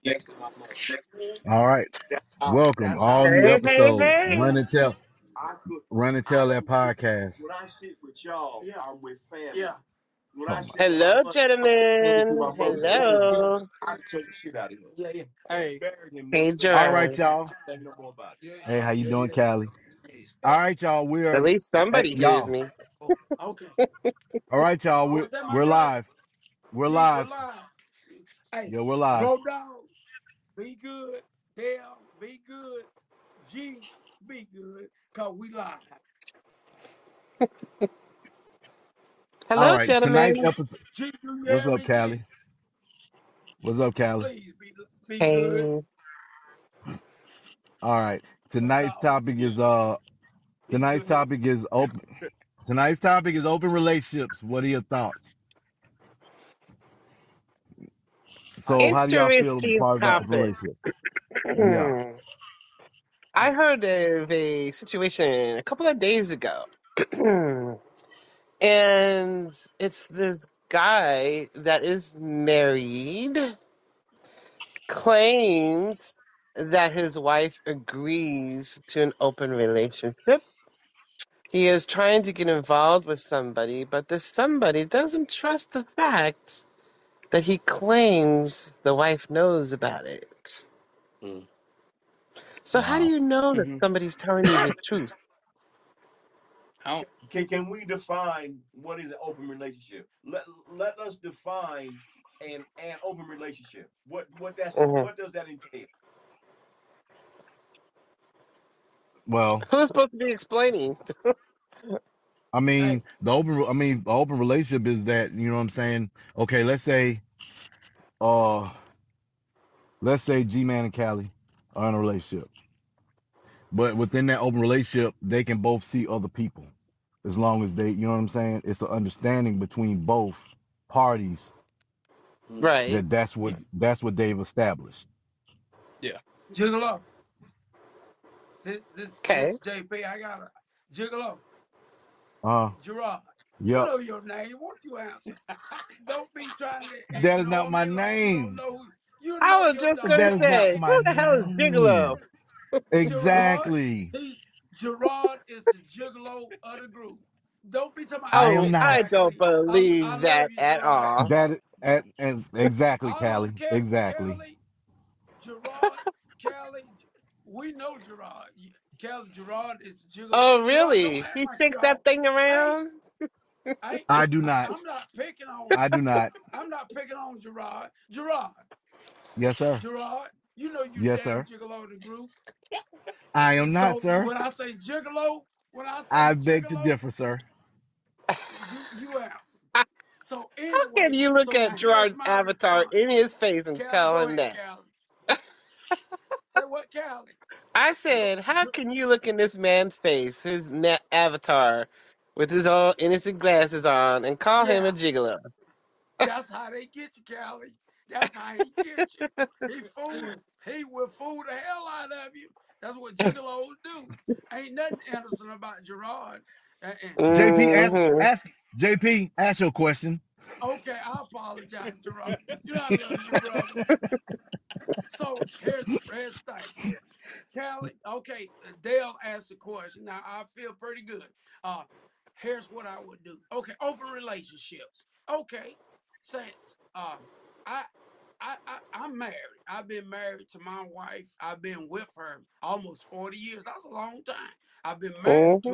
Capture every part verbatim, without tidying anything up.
All right. Welcome. All new Hey, hey, episode. hey. Run and tell. Run and tell that podcast. Oh my God. Hello, gentlemen. Hello. Hey, All right, Gerard. y'all. Hey, how you doing, Callie? All right, y'all. At We're least hey, somebody hears y'all. me. All right, y'all. We're we're live. We're live. Yeah, we're live. All Hello, right. Tonight's gentlemen. episode. What's up, Callie? What's up, Callie? Hey. All right. Tonight's topic is uh. Tonight's topic is open. Tonight's topic is open relationships. What are your thoughts? So, how do y'all feel as Interesting far as the open topic. relationship? Yeah. I heard of a situation a couple of days ago. And it's this guy that is married, claims that his wife agrees to an open relationship. He is trying to get involved with somebody, but this somebody doesn't trust the fact that he claims the wife knows about it. So how do Wow. you know that somebody's telling you the truth? Mhm. Well, Who's supposed to be explaining? I mean, the open, I mean, the open relationship is that, you know what I'm saying? Okay, let's say, uh, let's say G Man and Callie are in a relationship, but within that open relationship, they can both see other people as long as they, you know what I'm saying? It's an understanding between both parties Right. that that's what, that's what they've established. Okay. Uh, yep. That is not my name. I was just gonna That is not say, my who the hell is name. Gigolo? Exactly. I am Oh, I not. don't believe that at all. That and, and exactly, Callie. Exactly. Oh, really? He shakes that thing around? I do not. I do not. Yes, sir. Yes, sir. I am not, sir. I beg to differ, sir. How can you look at Gerard's avatar in his face and tell him that? I said, how can you look in this man's face, his na- avatar, with his all innocent glasses on, and call him a gigolo? J P, ask hmm ask J P, ask your question. hmm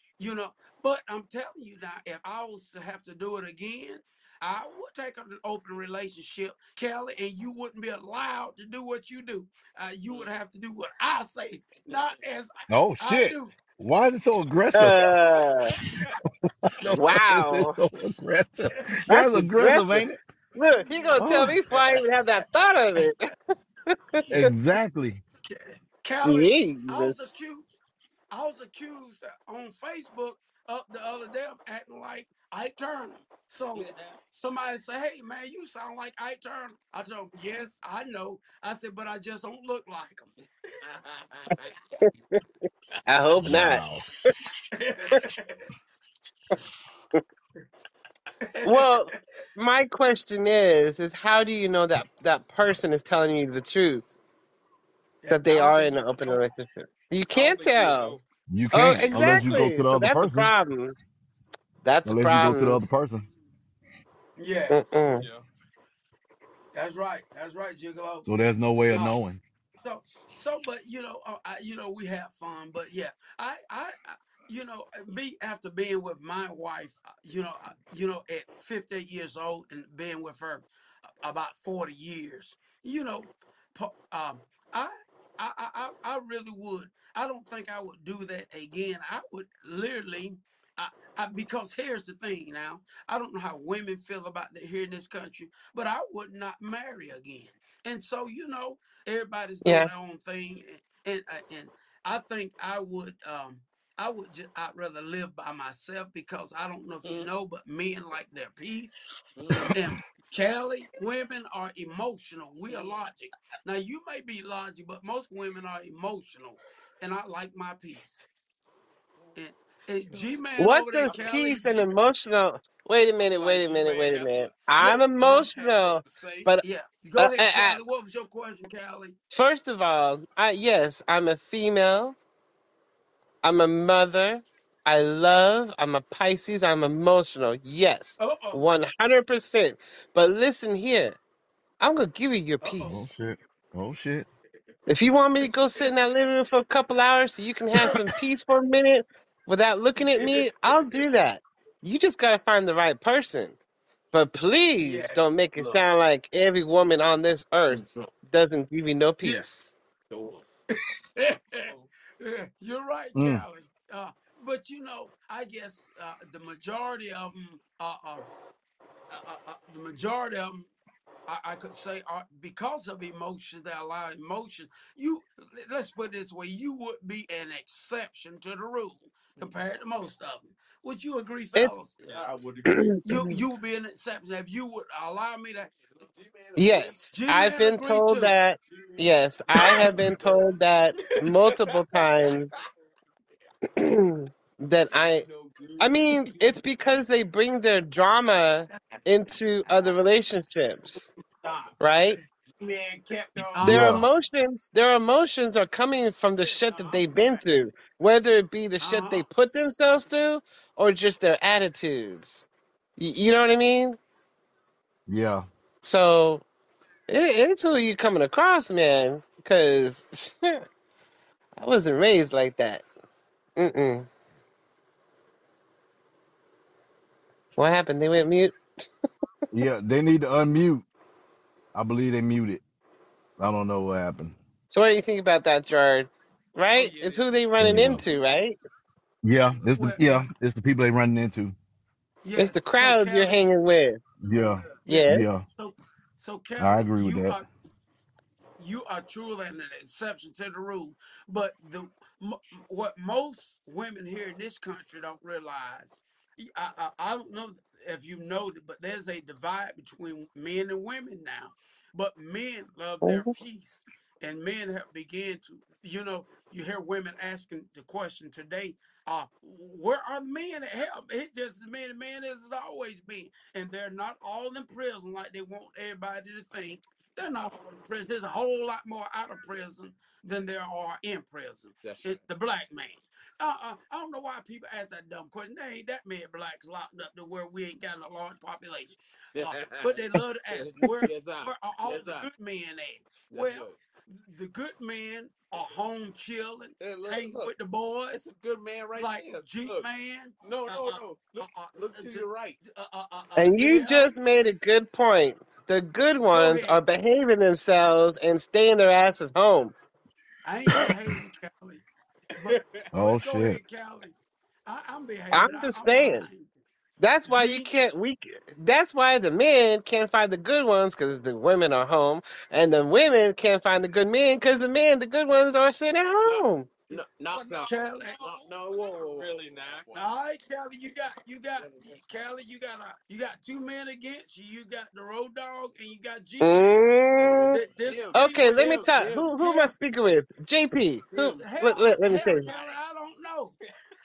Oh shit. Why is it so aggressive? Uh, No, why is it wow. so aggressive? That's That's aggressive, aggressive. ain't it? Look, he gonna tell Oh, me before I even have that thought of it. exactly. Jesus. I hope not. Wow. Well, my question is, is how do you know that that person is telling you the truth, That that I they don't are think in you an open know. relationship? You I don't can't think you'll tell. know. You Oh, can't unless you go to exactly. the So other that's a person. problem. That's a Unless you go to the problem. other person. Yes. Mm-mm. Yeah. That's right. That's right, Gigolo. So there's no way of Uh, knowing. so so, but you know, uh, I, you know, we have fun. But yeah, I, I, I you know, me after being with my wife, uh, you know, uh, you know, at fifty-eight years old and being with her about forty years, you know, um, I, I, I, I really would. I don't think I would do that again. I would literally, I, I, because here's the thing now. I don't know how women feel about that here in this country, but I would not marry again. And so, you know, everybody's doing Yeah. their own thing, and and, uh, and I think I would. Um, I would just I'd rather live by myself because I don't know if you know, but men like their peace. And Kelly, women are emotional. We are logic. Now you may be logic, but most women are emotional. And I like my peace. And, and G Man What over there, does Kelly, peace and G, emotional? Wait a minute. Wait a minute. Wait a minute. I'm emotional, but yeah. uh, Go ahead, I, I, Kelly. What was your question, Kelly? first of all, I yes, I'm a female. I'm a mother. I love. I'm a Pisces. I'm emotional. Yes, Uh oh. one hundred percent. But listen here. I'm gonna give you your Uh oh. Oh peace. shit. Oh shit. If you want me to go sit in that living room for a couple hours so you can have some peace for a minute without looking at me, I'll do that. You just gotta find the right person. But please don't Yes. make it sound like every woman on this earth doesn't give you no Yeah. peace. You're right, Mm. Callie. Uh, but you know, I guess uh, the majority of them, uh, uh, uh, uh, the majority of them, I, I could say, are because of emotion. They allow emotion. You let's put it this way: you would be an exception to the rule compared to most of them. Would you agree, It's fellas? Uh, you you would be an exception if you would allow me to. yes, G I've Man been agree told too. that. Yes, I have been told that multiple times that I I mean, it's because they bring their drama into other relationships, right? Uh Their huh. Yeah. emotions, their emotions are coming from the shit that they've been through, whether it be the Uh shit they huh. put themselves through or just their attitudes. You, you know what I mean? Yeah. So it, it's who you coming across, man. Because I wasn't raised like that. Mm-mm. What happened? They went mute. Yeah. They need to unmute. I believe they muted. I don't know what happened. So what do you think about that, Jared? Oh Right? yeah. It's They, who they running Yeah. into, right? Yeah. It's the well, well, yeah, it's the people they running into. It's the yes. So crowd you're Kelly, hanging with. Yeah. yes. Yeah. Yes. So so I Kelly, agree with you that. are you are truly an exception to the rule. But the what most women here in this country don't realize, I, I, I don't know if you know that, but there's a divide between men and women now. But men love their Mhm. peace, and men have began to, you know, you hear women asking the question today, uh, where are the men that help? It just the men, the man as it's always been. And they're not all in prison like they want everybody to think. They're not all in prison. There's a whole lot more out of prison than there are in prison. That's right. It, the black man. Uh, uh, I don't know why people ask that dumb question. There ain't that many blacks locked up to where we ain't got a large population. Uh, but they love to ask, where, where are all the good men at? Well, the good men are home chilling, hanging with the boys. It's a good man right like there. Jeep look. Man. No, no, uh, no. Look, uh, uh, look to your right. Uh, uh, uh, uh, And you yeah. just made a good point. The good Go ones are ahead. behaving themselves and staying their asses home. I ain't behaving, Callie. But Oh but go shit. ahead, Callie. I, I'm behaving. I'm I, just I'm lying. saying. That's why you G, can't. We. That's why the men can't find the good ones because the women are home, and the women can't find the good men because the men, the good ones, are sitting at home. no, no, no, Callie. No, no, whoa, whoa, whoa. Really not. All right, Callie, you got, you got, Callie, you got a, you got two men against you. You got the road dog and you got G Man Mm, that disagree okay, with let me you. talk. Who who am I Hell, speaking with? J P. Who? Let, hell, let, let me say. hell, Callie, I don't know.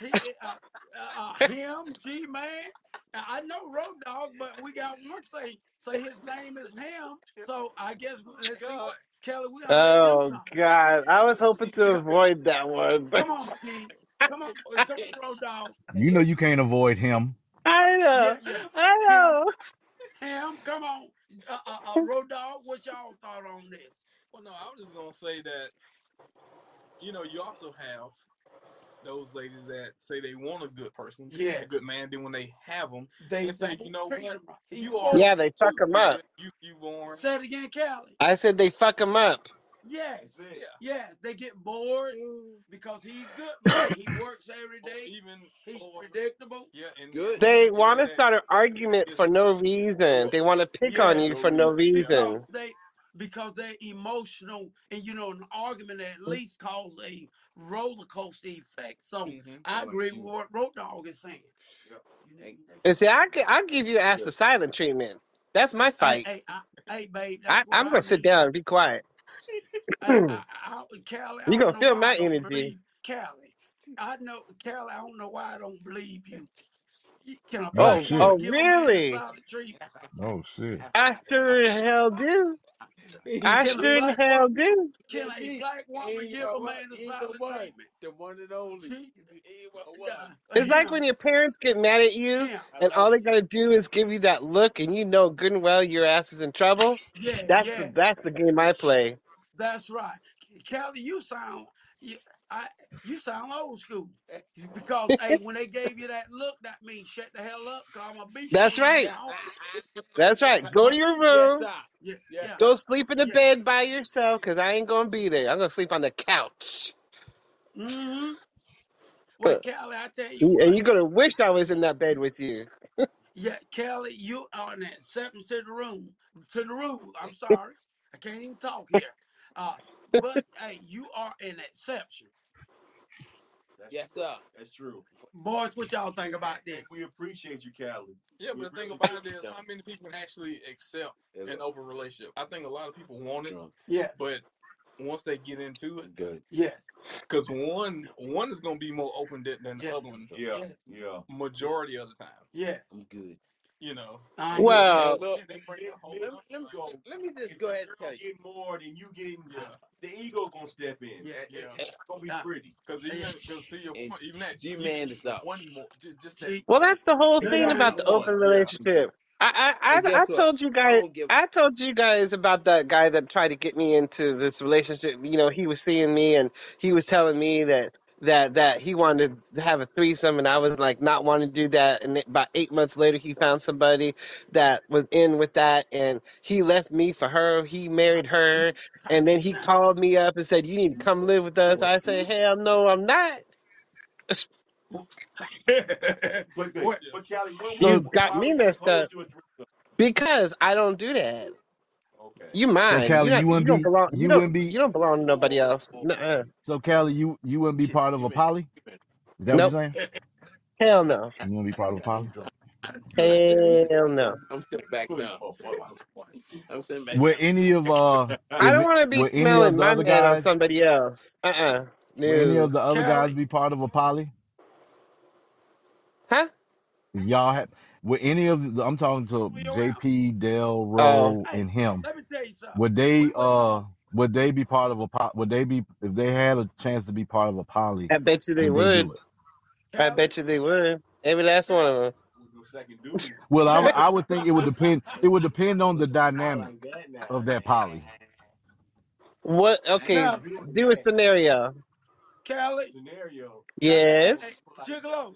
he, uh, uh, uh, him, G Man. I know Road Dog, but we got one say say his name is him. So I guess let's see what Kelly. We gotta let them Oh talk. God, I was hoping to avoid that one, but Come on, G. Come on, come on, Road Dog. You know you can't avoid him. I Yeah, know, yeah. I Him, know. him. Come on, uh, uh, uh, Road Dog. What y'all thought on this? Well, no, I was just gonna say that you know you also have those ladies that say they want a good person, Yes. a good man. Then when they have them, They they say, don't you know treat what, him right. He's you are Yeah, they fuck too him up. good. You you born. Say it again, Kelly. I said they fuck him up. Yes, Yeah. yes. They get bored because he's good man. He works every Or day. even He's or, predictable. yeah, and Good. They even the want men to that start an argument is for no reason. They want to pick on Yeah, you for no because reason. they because they're emotional, and you know an argument at least cause a roller coaster effect. So Mhm. I agree with what Road Dog is saying. Hey, And see, I gi- I'll give you ask the silent treatment. That's my Hey, fight. hey, I, hey, babe, I, that's what I'm I gonna sit need. down and be quiet. Hey, You I, I, I, Callie, I don't gonna know feel why my I don't energy. believe Callie. I know Callie. I don't know why I don't believe you. Can a Oh black Oh, woman shit. oh, give a man a really? solid treatment? Oh shit. I sure in hell do. I Can a sure in black hell woman do. can a black woman give a man a he ain't the solid one. treatment? The one and only. She, He ain't the one. uh, It's like him, when your parents get mad at you, him. and all they gotta do is give you that look, and you know good and well your ass is in trouble. Yeah, That's the yeah. that's the game I play. That's right. Kelly, you sound you, I you sound old school. Because hey, when they gave you that look, that means shut the hell up, cause I'm gonna beat That's you in right. your house. That's right. Go to your Yes, room. sir. Yeah, Yes, yeah, sir. Go sleep in the yeah. bed by yourself, cause I ain't gonna be there. I'm gonna sleep on the couch. Mm-hmm. Well, and Kelly, I tell you what. you're gonna wish I was in that bed with you. Yeah, Kelly, you are an exception to the room, to the rule. I'm sorry. I can't even talk here. Uh, but hey, you are an exception. Yes, sir. That's true. Boys, what y'all think about And this? we appreciate you, Callie. Yeah, We but the thing really about do. it is, how many people can actually accept Hey, an look, open relationship? I think a lot of people want it, drunk. Yes. but once they get into it, Good. Yes. because one one is going to be more open than, than the Yes. other one, Yeah, Yes. yeah. majority of the time. Yes. I'm good. You know, I and hear then you. Well, then, Look, then they bring Let, the whole let, let me, let me, go. let me just If go the ahead and girl tell you. get more than you getting, yeah, the ego gonna step in. Yeah, It- yeah. It's gonna be Uh, pretty. because yeah. even because to your And point, even that you G-Man can is get out. one more, just, just that. See, well, that's the whole no, thing you Just about ain't. the that one. open Yeah. relationship. I, I, And I, I guess what? told you I guys, don't give. I told you guys about that guy that tried to get me into this relationship. You know, he was seeing me and he was telling me that that that he wanted to have a threesome, and I was like not wanting to do that. And about eight months later, he found somebody that was in with that, and he left me for her. He married her, and then he called me up and said, "You need to come live with us." I said, "Hell no, I'm not." But good. What? Yeah, But Callie, when would You So you got why me would you messed up oppose to a threesome? because I don't do that. Okay. You so mine. You Callie, not. you You wouldn't don't be belong. You you don't. wouldn't be You don't belong to nobody else. Nuh-uh. so Callie, you you wouldn't be part of a poly? Is that what you're Nope. saying? Hell no. You wouldn't be part of a I'm poly? drunk. Hell no. I'm sitting back now. I'm sitting back Would now. any of uh I if don't it, want to be would any of smelling the my other man on guys somebody else. Uh-uh. would any of No. the other guys Kelly, be part of a poly? Huh? If y'all have would any of the, I'm talking to for your J answer. P, Del, Oh. Ro, Hey, and him. let me tell you something. Would We they wouldn't uh know. would they be part of a po- would they be if they had a chance to be part of a poly, I bet you they would they would. do it? I Kelly, bet you they would. Every last one of Kelly. them. With no second duty. Well, I Now, I would think it would depend it would depend on the Not dynamic like that of now. that poly. What? Okay. now, Do a scenario. Kelly. Scenario. Hey, hey, hey, hey, Yes. Gigolo,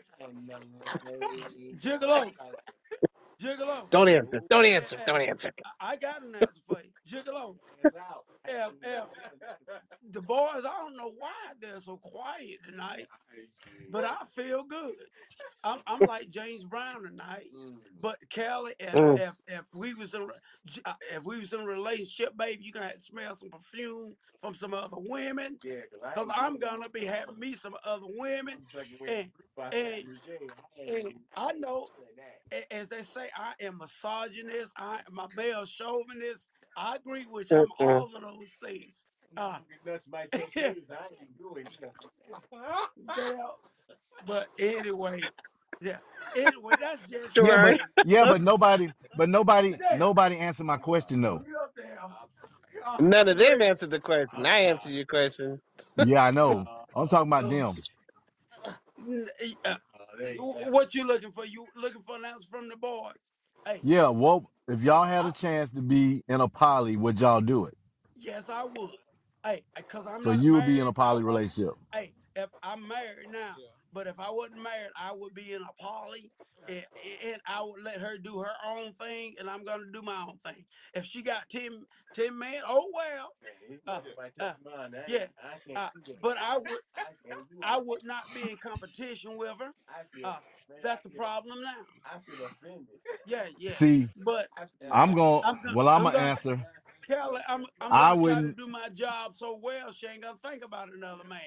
Gigolo, Gigolo. Don't answer. Don't Hey, hey, answer. hey, Don't answer. I I got an answer for you. Gigolo. Hands out. If, if the boys, I don't know why they're so quiet tonight, but I feel good. I'm I'm like James Brown tonight. But Kelly, if Mm. if if we was in a- J- uh, if we was in a relationship, baby, you gonna have to smell some perfume from some other women, Yeah, because I cause ain't I'm doing gonna be having me some other women, I'm second win and by and regime. I ain't and doing I know, that. a- as they say, I am misogynist. I am a male chauvinist. I agree with you. I'm Mm-mm. all of those things. Uh, That's my take. I ain't doing that. Dale, But anyway, yeah. Anyway, that's just Yeah, me. but Gerard. And yeah, but nobody, but nobody, damn, nobody answered my question though. you up there? Uh, None of them wait. answered the question. I answered your question. Yeah, I know. I'm talking about Oh, them. uh, uh, what you looking for? You looking for an answer from the boys? Hey, Yeah, well, if I, y'all had I, a chance to be in a poly, would y'all do it? yes, I would. Hey, because I'm So not you would be in married, a I poly would. relationship. Hey, if I'm married now, but if I wasn't married, I would be in a poly, and, and I would let her do her own thing, and I'm gonna do my own thing. If she got ten, ten men, oh well. Uh, uh, yeah. Uh, but I would, I would not be in competition with her. Uh, that's the problem now. Yeah, yeah. See, But I'm going. I'm gonna, Well, I'm I'm gonna gonna, answer. Kelly, I'm, I'm I gonna try to wouldn't, do my job so well. She ain't gonna think about another man.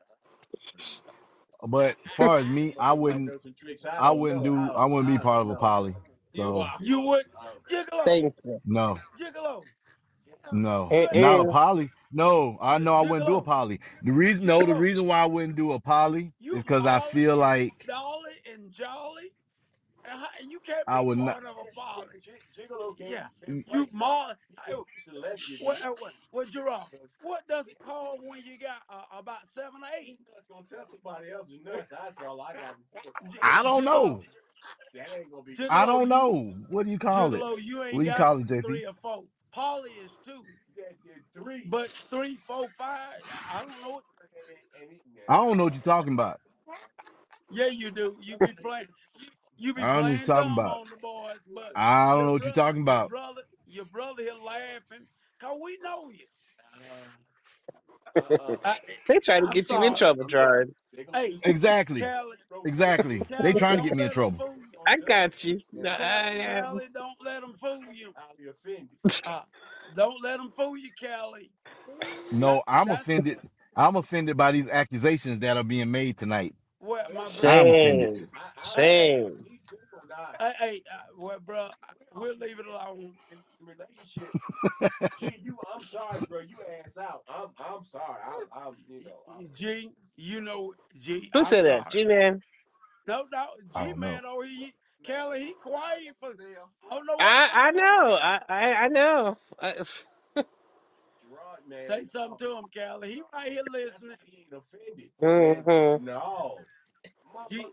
but far as me, I wouldn't. I wouldn't do. I wouldn't be part of a poly. So You would, Gigolo, Thank you. no, Gigolo. no, You ain't not a Mm-mm. poly. No, I know I wouldn't do a Gigolo, poly. The reason, no, the Gigolo. reason why I wouldn't do a poly You is because I Molly feel and like Dolly and Jolly. and how- You can't I be would not. part of a poly. Yeah, you Molly. Hey, what, uh, what, what, Gerard? What does it call when you got uh, about seven or eight? G- I don't Gigolo, know. I Gigolo, don't you know. What do you call it? Gigolo, you What ain't do you got call it, J P? three or four. Polly is two, but three, four, five. I I don't know. I don't know what you're talking about. Yeah, you do. You be playing. You, you be I don't know what playing you're talking dumb about. on the boys, but I don't your know what you're brother, talking your about. brother, your brother, he'll laughing cause we know you. I, They try to I'm get you in sorry. trouble, Gerard. Hey, Exactly. Callie, Exactly. They Callie, trying to get don't me in let them trouble. fool you. I got you. No, Cal, I, Callie, don't let them fool you. Uh, don't let them fool you, Callie. That No, I'm that's offended. I'm offended by these accusations that are being made tonight. what my I'm brother. offended. shame. Hey, hey, Shame. hey, hey uh, well, bro, we'll leave it alone. G, you know, G, Who I'm said that? sorry. G Man. No doubt, I G don't know. man over here, Kelly, he quiet for. I don't know what's I wrong I with him, know. Kelly. I I, I know. I, Say something to him, Kelly. He right here listening. hmm G,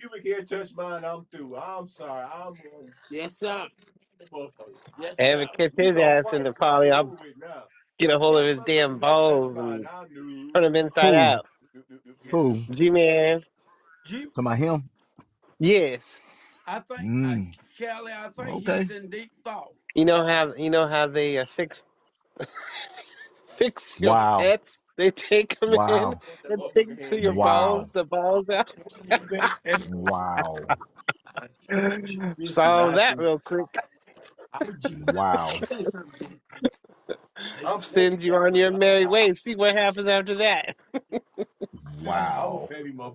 Yes, sir. Yes, sir. Ever catch his ass in the poly, I'll get a hold of his damn balls and turn him inside Who? out. yeah, Who? G Man. G. To my him? I, Yes. I think, uh, Mm. Kelly, I think Okay. he's in deep thought. You know how you know how they uh, fix fix your Wow. pets. They take them in Wow. and take your balls, Wow. the balls out. Wow. Solve that real quick. G. Wow. Say something, G. Say something. Send you on your merry way. See what happens after that. Wow.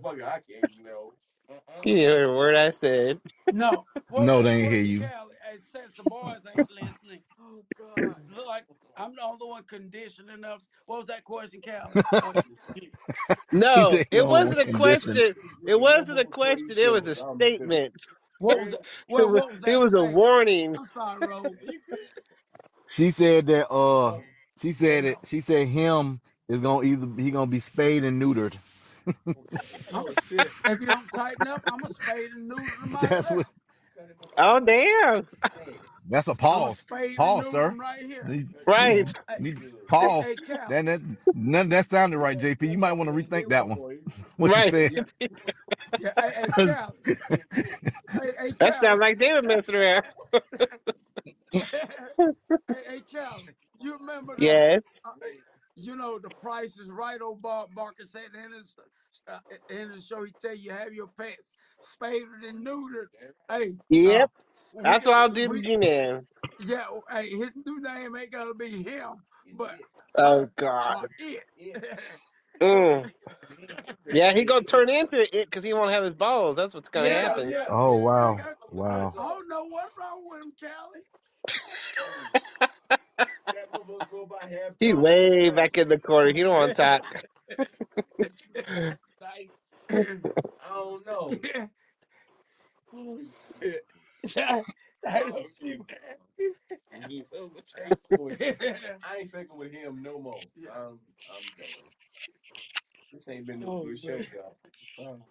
You heard a word I said. No. What was No, that they ain't hear question, you. Kelly? It says the boys ain't listening. Oh God! Look like I'm the only one conditioning up. What was that question, Kelly? Oh, yeah. He No, said he it don't want wasn't a condition. question. It wasn't a question. It was a statement. What was that? It Well, was, what was it that was a statement? warning. I'm sorry, Rose. She said that uh she Yeah, said it no. she said him is gonna either he gonna be spayed and neutered. I'm a, if you don't tighten up, I'm a spade and neuter to That's what myself. Oh damn! that's a I'm a pause. spade and Pause, neuter sir. them right here. Need, Right. need, Hey, need hey, pause. hey, Callie. That that none of that sounded right, J P. You might want to rethink that one. What you Right. said. Yeah, yeah. Hey, hey, 'Cause- Callie. Hey, hey, That sounds Callie. like they were messing around. hey, hey, Callie. You remember that? Yes. Uh, you know the Price is Right. Old Bar Barker said in his uh, in the show. He tell you have your pets spaded and neutered. Hey, uh, Yep. we That's what I'll do to we G Man. yeah. Hey, his new name ain't gotta be him, but Oh her God. or it. Mm. Yeah, he gonna turn into it because he won't have his balls. That's what's gonna yeah, happen. yeah. oh You ain't wow. got. Wow. I don't know what's wrong with him, Callie. He way back in the corner. He don't want to talk. Nice. I don't know. Yeah. Oh shit. I, I Oh love you, shoot. man. Mhm. I'm so with I ain't fucking with, you. I ain't fucking with him no more. Yeah. I'm I'm done. This ain't been no Oh good show, man. y'all. Uh,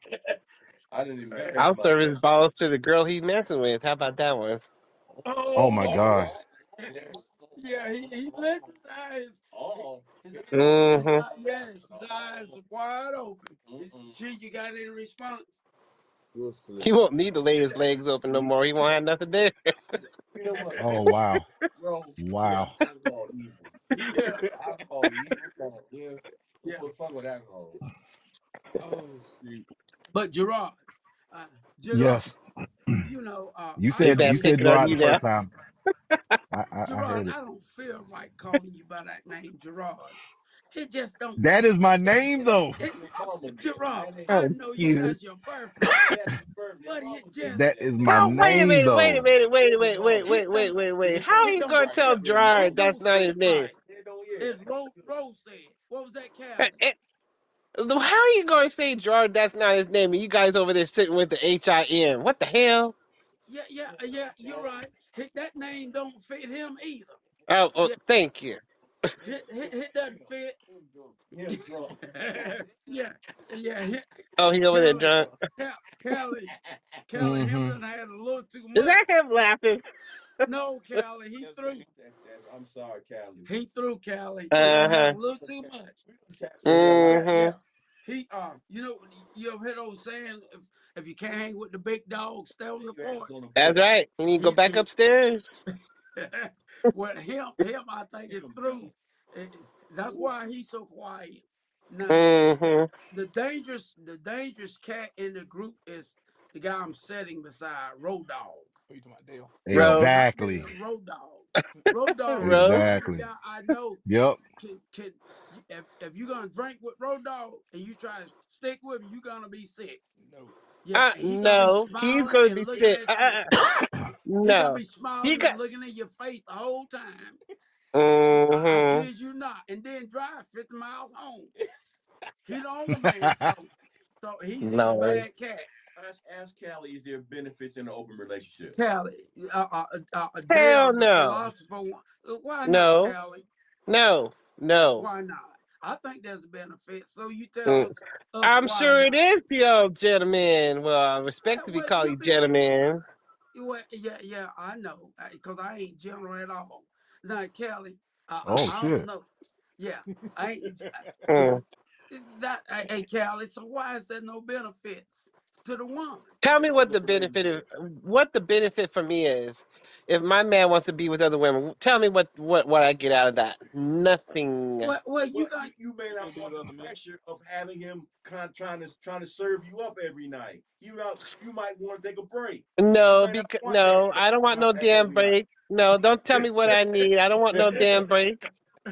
I didn't Uh, I'll embarrass serve his myself. balls to the girl he's messing with. How about that one? Oh my oh, All God. right. yeah. He he listens. His Oh. his his Mm-hmm. eye- yes, his eyes are wide open. Mm-mm. Gee, you got any response? You're He silly. won't need to lay his legs open no more. He won't have nothing there. You know what? Oh wow. Bro, yeah, Wow. alcohol evil. Yeah, Alcohol evil. Come on, yeah. yeah. But fuck with alcohol. Oh, Shoot. but Gerard, uh, Gerard, Yes. you know, uh, You I He's said know you that you. said picking on Gerard the you now. first time. I, I I Gerard, heard it. I don't feel right calling you by that name, Gerard. It just don't. That is It, my it, name though. it, Your mama did it. Gerard, That ain't I Oh, know you. Jesus. That's your birth name, that's your birth. Your but mama it gave just you That that is name. my How? Wait a name minute. Wait a though. minute. Wait, Your wait, wait, mama. wait, it wait, don't. wait, wait. It, How are it you don't going to tell fit. Your mama. Gerard It that's don't not his sit name? right. It don't, yeah. As Rose, Rose said. What was that, Uh, Callie? it- How are you going to say Gerard that's not his name and you guys over there sitting with the H I M? What the hell? Yeah, yeah, yeah. You're right. Hit that name don't fit him either. Oh, oh Yeah, thank you. hit hit, hit doesn't fit. Him drunk. yeah, yeah. Hit, Oh, he over there Callie, drunk. Cal, Callie, Callie, him Mm-hmm. done had a little too Is that much. him laughing? No, Callie, he That's, threw. that, that's, I'm sorry, Callie. He threw Callie. He done had Uh-huh. a little too much. Yeah, Yeah, right. yeah. Mm-hmm. He uh, you know, you ever heard old saying if if you can't hang with the big dogs, stay on Stay the your ass porch. on the That's porch. right. You need to go He, back he upstairs. well, him, him, I think is Him through. drunk. Eh, That's why he's so quiet. Now, the, Mm-hmm. the dangerous, the dangerous cat in the group is the guy I'm sitting beside, Road Dog. Who you talking about, Dale? No, Road. not Exactly. Dale, Road Dog. Road Dog is the Road. only Exactly. guy I know Yep. can can. If, if you're gonna drink with Road Dog and you try to stick with him, you're gonna be sick. No. Yeah, Uh, and he gonna be no. He's smiling going to and be looking fit. at you. Uh, He gonna no. be He smiling got. and looking at your face the whole time. I, I Mm-hmm. kid you not, and then drive fifty miles home. He the only man, so so he's he's a Lord. bad cat. Ask, ask Callie, is there benefits in an open relationship? Callie, uh, uh, uh, uh, Dale, Hell the no. philosopher. uh, Why not, No. Callie? No. No. Why not? I think there's a benefit. So you tell Mm. us us I'm why sure it not. is the old gentleman. Well, I respect Uh, to be well, called you you be gentleman. well, yeah, yeah. I know because I ain't general at all. Now, Callie, uh, I, Oh I don't shit. know. Yeah, I ain't. Mm. That hey Callie, so why is there no benefits to the woman? Tell In me an what open the benefit of relationship. what the benefit for me is. If my man wants to be with other women, tell me what what what I get out of that. Nothing. Well, well, you Well, got you, you may not want the pressure of having him kind of trying to trying to serve you up every night. You know, you might want to take a break. You No, may not because want that, no, that I don't want no contact damn every night. break. No, don't tell me what I need. I don't want no damn break.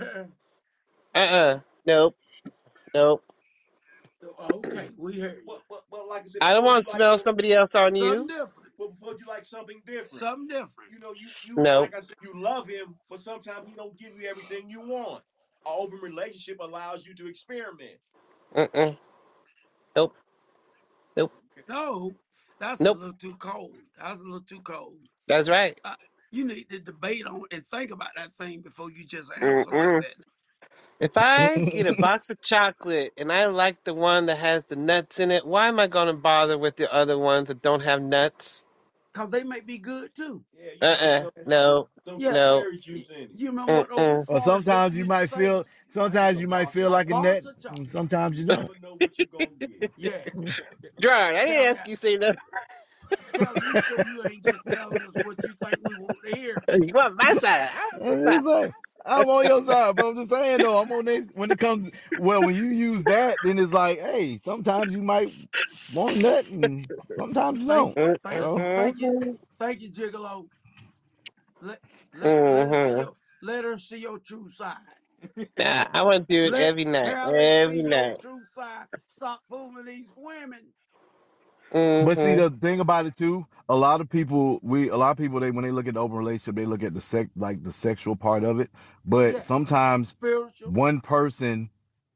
Uh uh Nope. Nope. okay. We heard you. But, but, but like I said, I don't suppose want you to like smell some, somebody else on Something you. different. but suppose you like something different. Something different. You know, you you Nope. like I said, you love him, but sometimes he don't give you everything you want. An open relationship allows you to experiment. Mm-mm. Nope. Nope. No, that's a Nope. little too cold. That's a little too cold. That's right. Uh, you need to debate on and think about that thing before you just answer like Mm-mm. that. If I get a box of chocolate and I like the one that has the nuts in it, why am I going to bother with the other ones that don't have nuts? Cause they may be good too. Yeah, you might get Uh-uh. some No. some Yeah, some No. cherry juice in it. you remember what old Mm-mm. Or Forrest Gump sometimes you used to might say? feel Might get sometimes a you might box feel of A like a chocolate. box net, of and chocolate. sometimes you You don't. never know what you're gonna get. Yes. Gerard, I didn't Kelly, ask you to say nothing. Kelly, you sure you ain't just telling us what you think we want to hear? You want my side. I want And my it's like I'm on your side, but I'm just saying though, I'm on this when it comes well, when you use that, then it's like, hey, sometimes you might want nut and sometimes you Thank, don't. side. thank, So thank you, Mm-hmm. thank you, Gigolo. Let let let her see Mm-hmm. your let her see your true side. Nah, I want to do it Let every night. Callie see Every your night. true side. Stop fooling these women. but see Mm-hmm. the thing about it too, a lot of people we a lot of people they when they look at the open relationship, they look at the sex like the sexual part of it. But Yes, sometimes spiritual. one person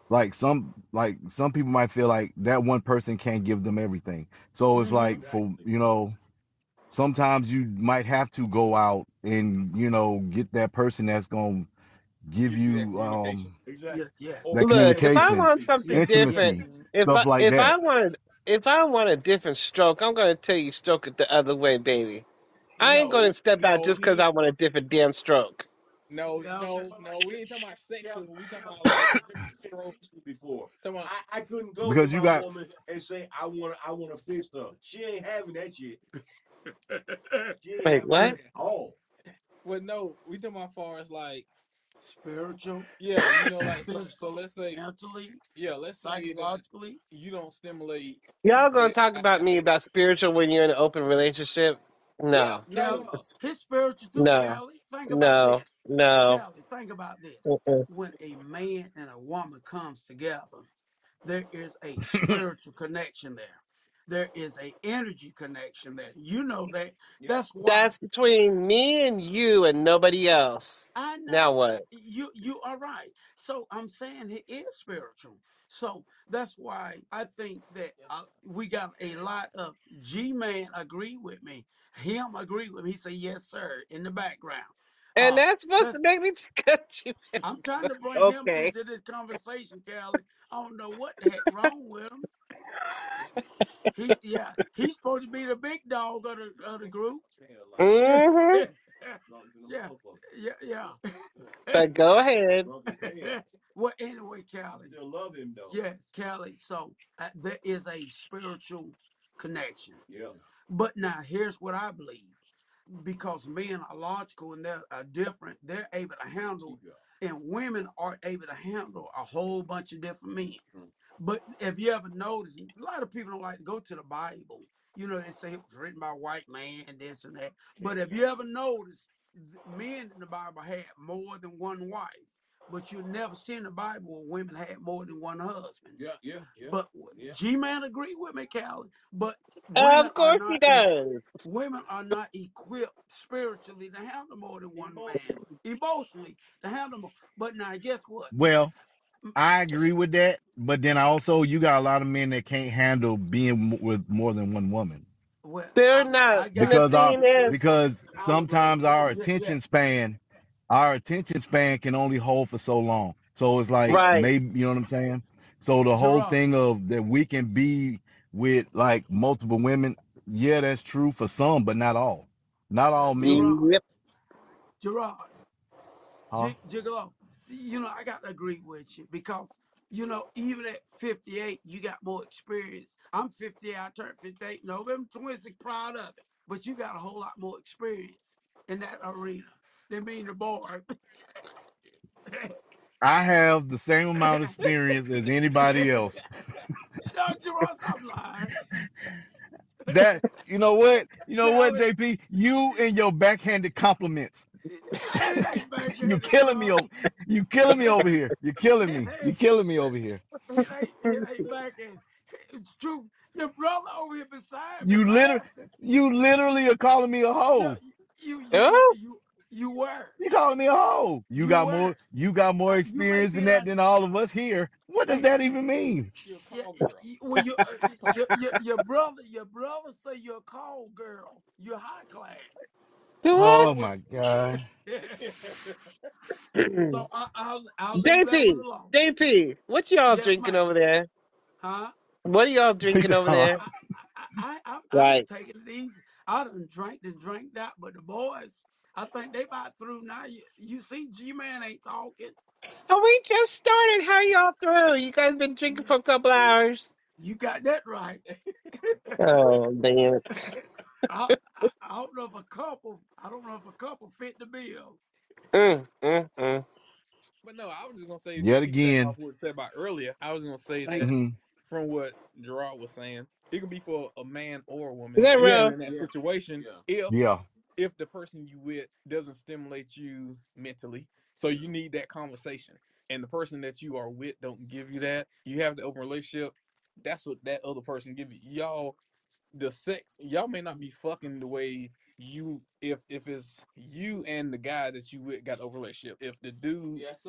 like some like some people might feel like that one person can't give them everything. So it's Mm-hmm. like for you know sometimes you might have to go out and you know get that person that's gonna give Give you that you communication. um Yeah, Exactly. yeah, Or that Look, if I communication, want something yeah, different, intimacy, Mhm. if I stuff like if that. I want if I want a different stroke, I'm gonna tell you stroke it the other way, baby. I ain't gonna No, step out no, just because he I ain't. want a different damn stroke. No, no. no, no. We ain't talking about Yeah, sexual. We talking about like strokes. before. Talking about I, I couldn't go to Because you my got woman and say I want I want to fist her. She ain't having that shit. She ain't Wait, having that what? at all. well, no, we talking about far as like Spiritual, yeah, you know, like so. So physical, let's say mentally, yeah, let's say that psychologically. you don't stimulate Y'all gonna that. talk I, about I, me about spiritual when you're in an open relationship? yeah, No, no, Callie, no. his spiritual too, no, Callie. Think about no, this. no. Callie, think about this. Mm-mm. When a man and a woman comes together, there is a spiritual connection there. There is a energy connection there. You know that. Yeah. That's why That's between me and you and nobody else. I Now know what? you you are right. So I'm saying it is spiritual. So that's why I think that uh, we got a lot of G man agree with me. Him agree with me. He say yes sir in the background. And Uh that's supposed to that's make me cut you. I'm trying to bring him Okay. into this conversation, Callie. I don't know what the heck wrong with him. He yeah, he's supposed to be the big dog of the of the group. Yeah, Mm-hmm. yeah, yeah, yeah. But go ahead. Well, anyway, I Callie. still love him though. Yes, Callie. So uh, there is a spiritual connection. Yeah. But now here's what I believe. Because men are logical and they're uh, different, they're able to handle, and women are able to handle a whole bunch of different men. But if you ever notice, a lot of people don't like to go to the Bible. You know, they say it was written by a white man and this and that. But if you ever notice, men in the Bible had more than one wife. But you never see in the Bible where women had more than one husband. yeah, yeah, yeah. But yeah. G-Man agree with me, Callie. But women Of are course he not e- does. women are not equipped spiritually to handle more than one man. Emotionally to handle more. But now guess what? well, I agree with that, but then I also you got a lot of men that can't handle being m- with more than one woman Well, They're I not. I And the got because our thing is, because Hourglass sometimes our woman. yeah, attention yes. span our attention span can only hold for so long. So it's like right. maybe you know what I'm saying. So the whole Gerard, thing of that we can be with like multiple women, yeah, that's true for some, but not all. Not uh, all men. Gerard, Yep. Gerard, Huh? J- Gigolo. See, you know, I got to agree with you because, you know, even at fifty-eight, you got more experience. I'm fifty-eight, I turned fifty-eight. November twenty-sixth, proud of it. But you got a whole lot more experience in that arena than me and the boy. I have the same amount of experience as anybody else. No, Gerard, stop lying. That you know what? You know Now, what, it, J P? You and your backhanded compliments. it ain't You backhanded, killing me Gerard. over. You killing me over here. You killing It me. You ain't, killing me over here. it ain't, it ain't backhand. It's true. Your brother over here beside me You literally, laughing. you literally are calling me a No, hoe. you, you, you, Oh, you, you were. You calling me a hoe. You You got were. more. You got more Uh, you may experience be than an that un- than all of us here. What does hey, that even mean? You're a yeah, call girl. y- well, your, uh, Call. your your your brother your brother say you're a call girl. You're high class. Oh what? my god. So I, I'll I'll leave that one J P, alone. J P, what y'all Yes, drinking ma'am. over there? Huh? What are y'all He drinking said, over huh? there? I I I I, I done Right. taken it easy. I done drank and drank that, but the boys, I think they about through now. You, you see, G Man ain't talking. And we just started. How y'all through? You guys been drinking for a couple hours? You got that right. Oh, damn it. I, I I don't know if a couple. I don't know if a couple fit the bill. Mm, mm, mm. But no, I was just gonna say to Yet piggyback again. off what was said about earlier. I was gonna say Thank that you. Hmm. from what Gerard was saying, it can be for a man or a Is woman. that Yeah, Even real? in that yeah, situation, yeah. if Yeah. if the person you with doesn't stimulate you mentally, so you need that conversation, and the person that you are with don't give you that, you have the open relationship. That's what that other person give you. Y'all, the sex, y'all may not be fucking the way you if if it's you and the guy that you with got a relationship. If the dude Yes, sir.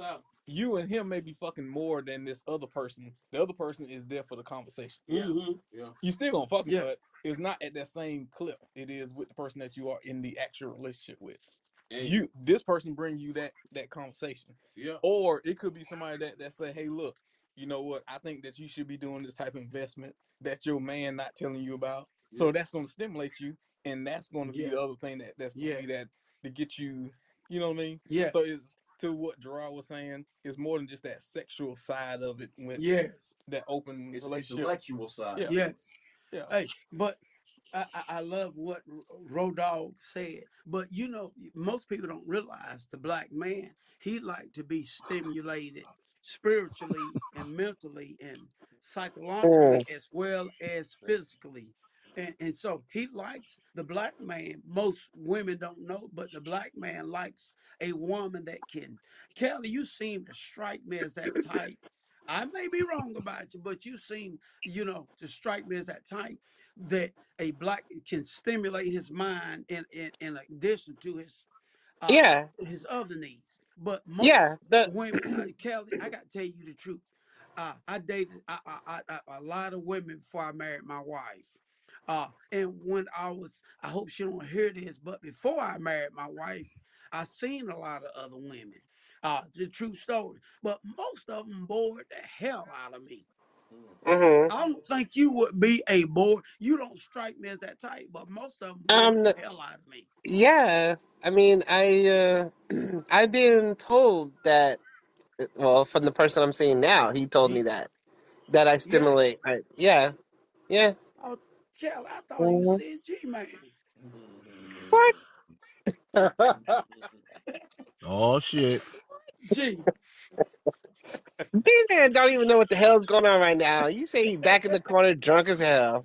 you and him may be fucking more than this other person. The other person is there for the conversation. Yeah. Mm-hmm. Yeah. You still gonna fuck him, Yeah. but it's not at that same clip it is with the person that you are in the actual relationship with. Hey. You this person bring you that that conversation. Yeah. Or it could be somebody that, that say, hey, look, you know what? I think that you should be doing this type of investment that your man not telling you about. Yeah. So that's gonna stimulate you, and that's gonna be Yeah. the other thing that, that's gonna Yes. be that to get you, you know what I mean? Yeah. So it's to what Gerard was saying, it's more than just that sexual side of it with Yes. that open It's relationship. intellectual side. Yeah. Yes. Yeah. Hey, but I, I, I love what Road Dogg said. But you know, most people don't realize the black man, he like to be stimulated spiritually and mentally and psychologically Mm. as well as physically. And, and so he likes the black man. Most women don't know, but the black man likes a woman that can. Kelly, you seem to strike me as that type. I may be wrong about you, but you seem, you know, to strike me as that type that a black can stimulate his mind in, in, in addition to his uh Yeah, his other needs. But most yeah. The women, uh, Kelly, I got to tell you the truth. Uh, I dated I, I, I, a lot of women before I married my wife. Uh, and when I was, I hope she don't hear this, but before I married my wife, I seen a lot of other women. Uh, the true story. But most of them bored the hell out of me. mhm. I don't think you would be a bore. You don't strike me as that type, but most of them bored um, the the- hell out of me. yeah. I mean, I uh, I've been told that. Well, from the person I'm seeing now, he told me He, that that I yeah. stimulate. I, yeah, yeah. I was, Kel, I thought you Mhm. said G man. What? Oh shit. G. B-Man don't even know what the hell's going on right now. You say he back in the corner, drunk as hell.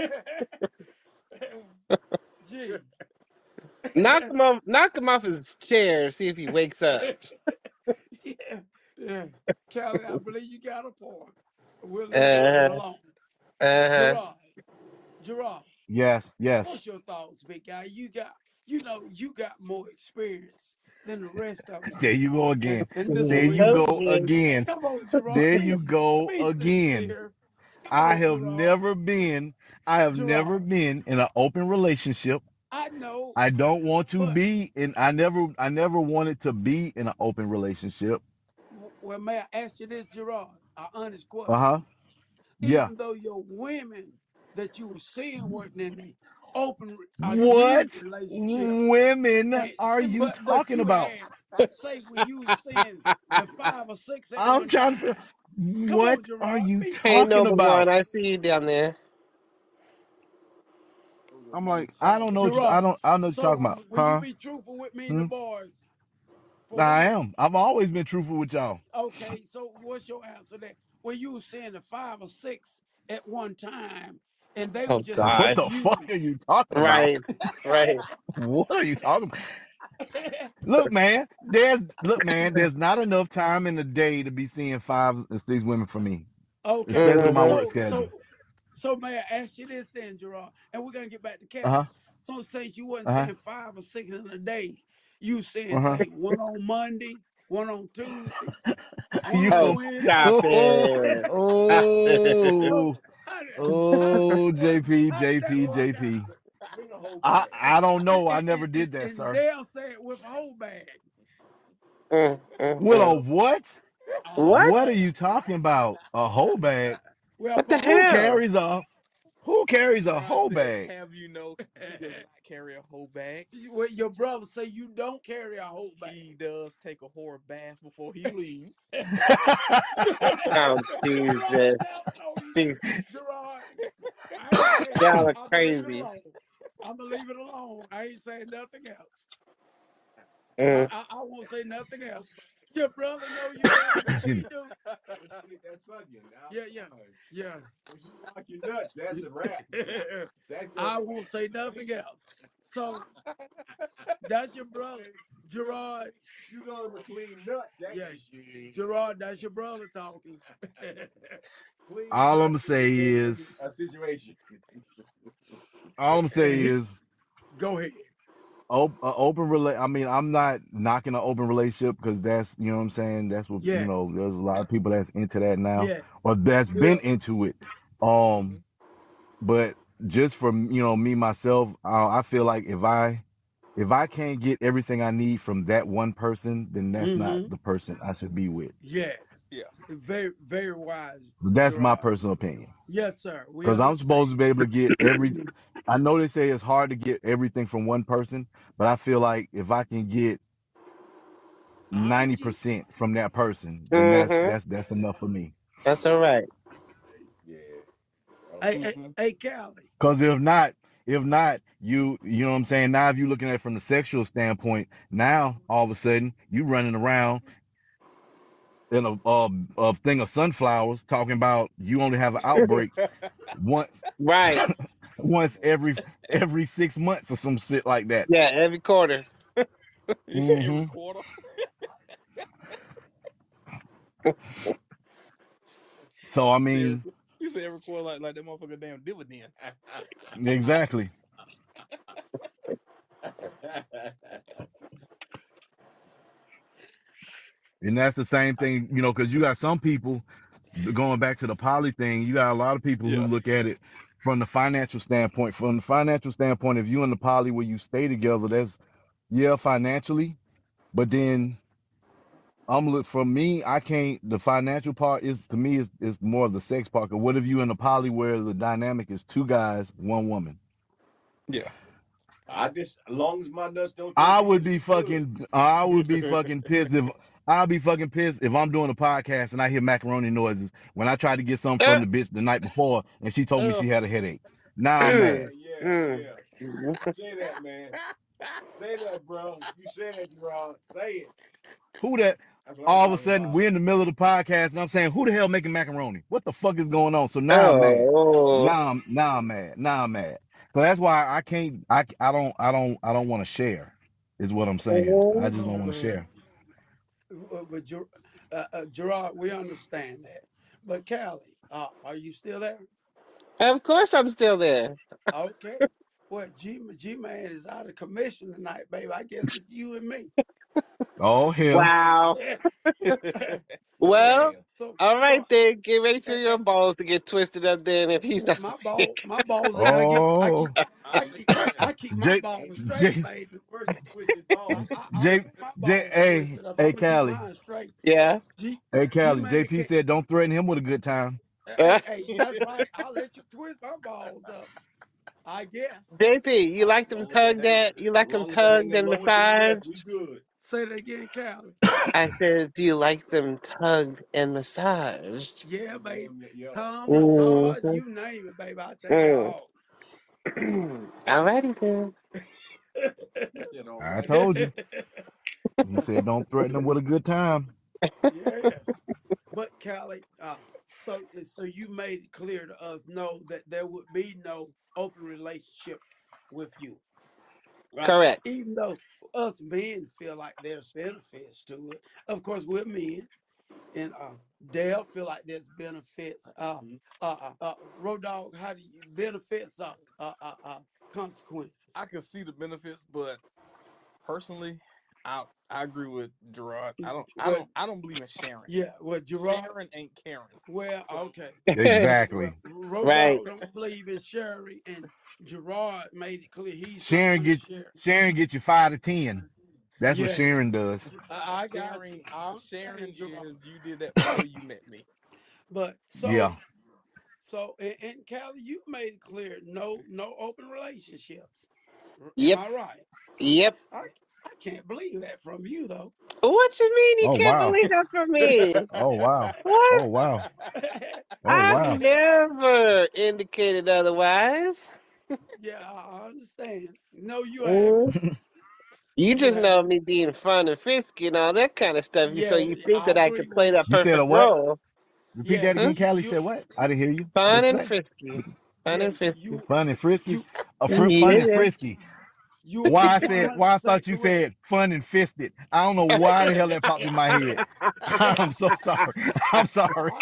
G. Knock him off. Knock him off his chair. See if he wakes up. Yeah. Yeah. Kelly, I believe you got a point. We'll leave that one Uh, alone. uh. Gerard. Gerard. Yes, yes. What's your thoughts, big guy? You got, you know, you got more experience than the rest of us There you go in, again. in this There you arena. Told go you. again. Come on, Gerard. There Be, you go be again. sincere. Come I on, have Gerard. never been, I have never Gerard. been in an open relationship. I know, I don't want to but be in, I never, I never wanted to be in an open relationship. well, may I ask you this, Gerard? An honest Uh question. huh. Yeah. Even though your women that you were seeing weren't in the open, agreed What relationship, women and are you but but talking you about? had, say, when you was seeing the five or six at I'm one trying to, time. Come on, what are Gerard, you be Hey, talking truthful. Noble about? One, I see you down there. I'm like, I don't know what you, I Gerard, don't, I don't know what you're talking so about. will you Huh? be truthful with me and the Hmm? boys for I once? am. I've always been truthful with y'all. Okay, so what's your answer there? When you were seeing the five or six at one time, and they were Oh just What God. seeing the fuck you. are you talking about? Right. Right. What are you talking about? Look, man, there's look, man, there's not enough time in the day to be seeing five and six women for me, Okay, especially with my work Mm-hmm. so schedule. so so may I ask you this then, Gerard? And we're gonna get back to Uh huh. Kelly. So since you wasn't Uh huh. saying five or six in a day, you saying Uh huh. say one on Monday, one on Tuesday, one You on Oh, go. stop Wednesday. Oh, it. Stop it. So oh, how did how, oh, J P, how did that J P, work J P. out? Bring a whole I bag. I don't And, know. I and, never and, did that, and sir. Dale said with a whole bag. Mm, mm, With a mm. So what? a whole What? What are bag. you talking about? A whole bag? Well, What the Who Paul. hell? carries a who carries a Gerard whole said, bag? have you know he does not carry a whole bag. Well, your brother say you don't carry a whole bag. He does take a whole bath before he leaves. Oh, Your brother Jesus. telling on you, Jeez. Gerard. I ain't saying Y'all nothing. are I'm gonna leave it crazy. alone. I'm gonna leave it alone. I ain't saying nothing else. I, Mm. I, I won't say nothing else. Your brother know you better than Excuse me me. do. Well, shit, that's fucking. Yeah, yeah, yeah. If you knock your nuts, that's a wrap. That's I just, won't say nothing else. So that's your brother, Gerard. you know him a clean nut. That Yeah, shit. Gerard, that's your brother talking. Clean All I'm nut gonna is a say different is, a situation. all I'm gonna And say he, is, go ahead. op- uh, open rela- I mean, I'm not knocking an open relationship because that's, you know what I'm saying. That's what, you know. Yes, There's a lot of people that's into that now, yes. or that's been Well, into it. Mm-hmm. Um, but just for, you know, me myself, uh, I feel like if I if I can't get everything I need from that one person, then that's not mm-hmm. the person I should be with. Yes. Yeah. Very, very wise, That's my Gerard. personal opinion. Yes, sir. We Because I'm supposed understand. to be able to get every. I know they say it's hard to get everything from one person, but I feel like if I can get ninety Honesty. percent from that person, then that's Mm-hmm. that's that's enough for me. That's all right. Yeah. Oh, Hey, hey, Mm-hmm. hey, Callie. Because if not, if not, you you know what I'm saying. Now, if you're looking at it from the sexual standpoint, now all of a sudden you running around in a, a, a thing of sunflowers talking about you only have an outbreak once Right. once every every six months or some shit like that. Yeah, every quarter. You say every Hmm. quarter. So I You say every, mean, you say every quarter like like that motherfucker damn dividend. exactly. And that's the same thing, you know, because you got some people going back to the poly thing. You got a lot of people who Yeah. look at it from the financial standpoint. From the financial standpoint, if you in the poly where you stay together, that's yeah, financially. But then I'm look for me, I can't. The financial part is to me is is more of the sex part. 'Cause what if you in a poly where the dynamic is two guys, one woman? Yeah. I just, as long as my nuts don't touch I would yours, be we good. fucking. I would be fucking pissed if I'll be fucking pissed if I'm doing a podcast and I hear macaroni noises when I tried to get something from Uh, the bitch the night before and she told me Uh, she had a headache. Now I'm Yeah, mm, mad. yeah, mm. yeah. Say that, man. Say that, bro. You say that, Gerard. Say it. Who that? That's what I'm All of a talking sudden about. we're in the middle of the podcast and I'm saying, who the hell making macaroni? What the fuck is going on? So now I'm mad. Oh. Now I'm now I'm mad. Now I'm mad. So that's why I can't. I I don't I don't I don't want to share. Is what I'm saying. I just don't No, want to man. share. Uh, But Ger- uh, uh, Gerard, we understand that. But Callie, uh, are you still there? Of course I'm still there. Okay. Well, G G Man is out of commission tonight, baby. I guess it's you and me. Oh hell. Wow. Oh Well, hell. so all so right then. Get ready for eh, eh, your balls to get twisted up then if he's not my ball, back. my balls ain't gonna get. I keep, Oh I I'm keep, just saying. I keep my J balls straight, J baby. First you twisted I, balls. I, I don't J want my J balls hey twisted up. I'm hey gonna keep Callie. mine straight. Yeah. G Hey G Callie. Man J P can't. said don't threaten him with a good time. Uh, Hey, hey, that's right. I'll let you twist my balls up. I guess. J P, you Uh, like them Long as that tugged hang, at? You like them long as that hang tugged that and lower to the left, we massaged? good. say that again, Callie. I said, do you like them tugged and massaged? Yeah, baby. Damn, yeah. Tongue massage, Mm-hmm. you name it, baby. I take it Mm. all. All righty then. you know, I right? told you. He said don't threaten him with a good time. Yes. But Callie, uh, so so you made it clear to us know that there would be no open relationship with you, right? Correct. Even though us men feel like there's benefits to it. Of course, we're men, and uh, Dale feel like there's benefits. Uh, Mhm. uh, uh, uh Road Dog, how do you benefits? Uh, uh, uh, uh consequences. I can see the benefits, but personally, I I agree with Gerard. I don't I Well, don't I don't believe in sharing. yeah. Well, Gerard. Sharing ain't caring. Well, So okay. Well, Exactly. Road Right. Dog don't believe in Sherry, and Gerard made it clear he's not Sharon going to get share. Sharon get you five to ten. That's what Yes, Sharon does. I, I got you. sharing I sharing understand Gerard. is you did that before you met me. But Yeah. so, so, and, and Callie, you made it clear no, no open relationships. Am Yep. I right? Yep. I, I can't believe that from you though. What you mean you Oh can't wow. believe that from me? Oh wow. What? Oh wow. Oh I've wow. never indicated otherwise. Yeah, I understand. No, you haven't. Mm. You You just know haven't. me being fun and frisky and all that kind of stuff. So Yeah, you think I that I could agree play with that you. You said a perfect what? role? Repeat that Yes, Huh? again, you, Callie you, said what? I didn't hear you. Fun What you and say? frisky. Fun yeah, and frisky. you, Fun and frisky? you, A fr- fun and Yeah. frisky. you are Why I one said hundred why I percent thought you correct. said fun and fisted. I don't know why the hell that popped in my head. I'm so sorry. I'm sorry.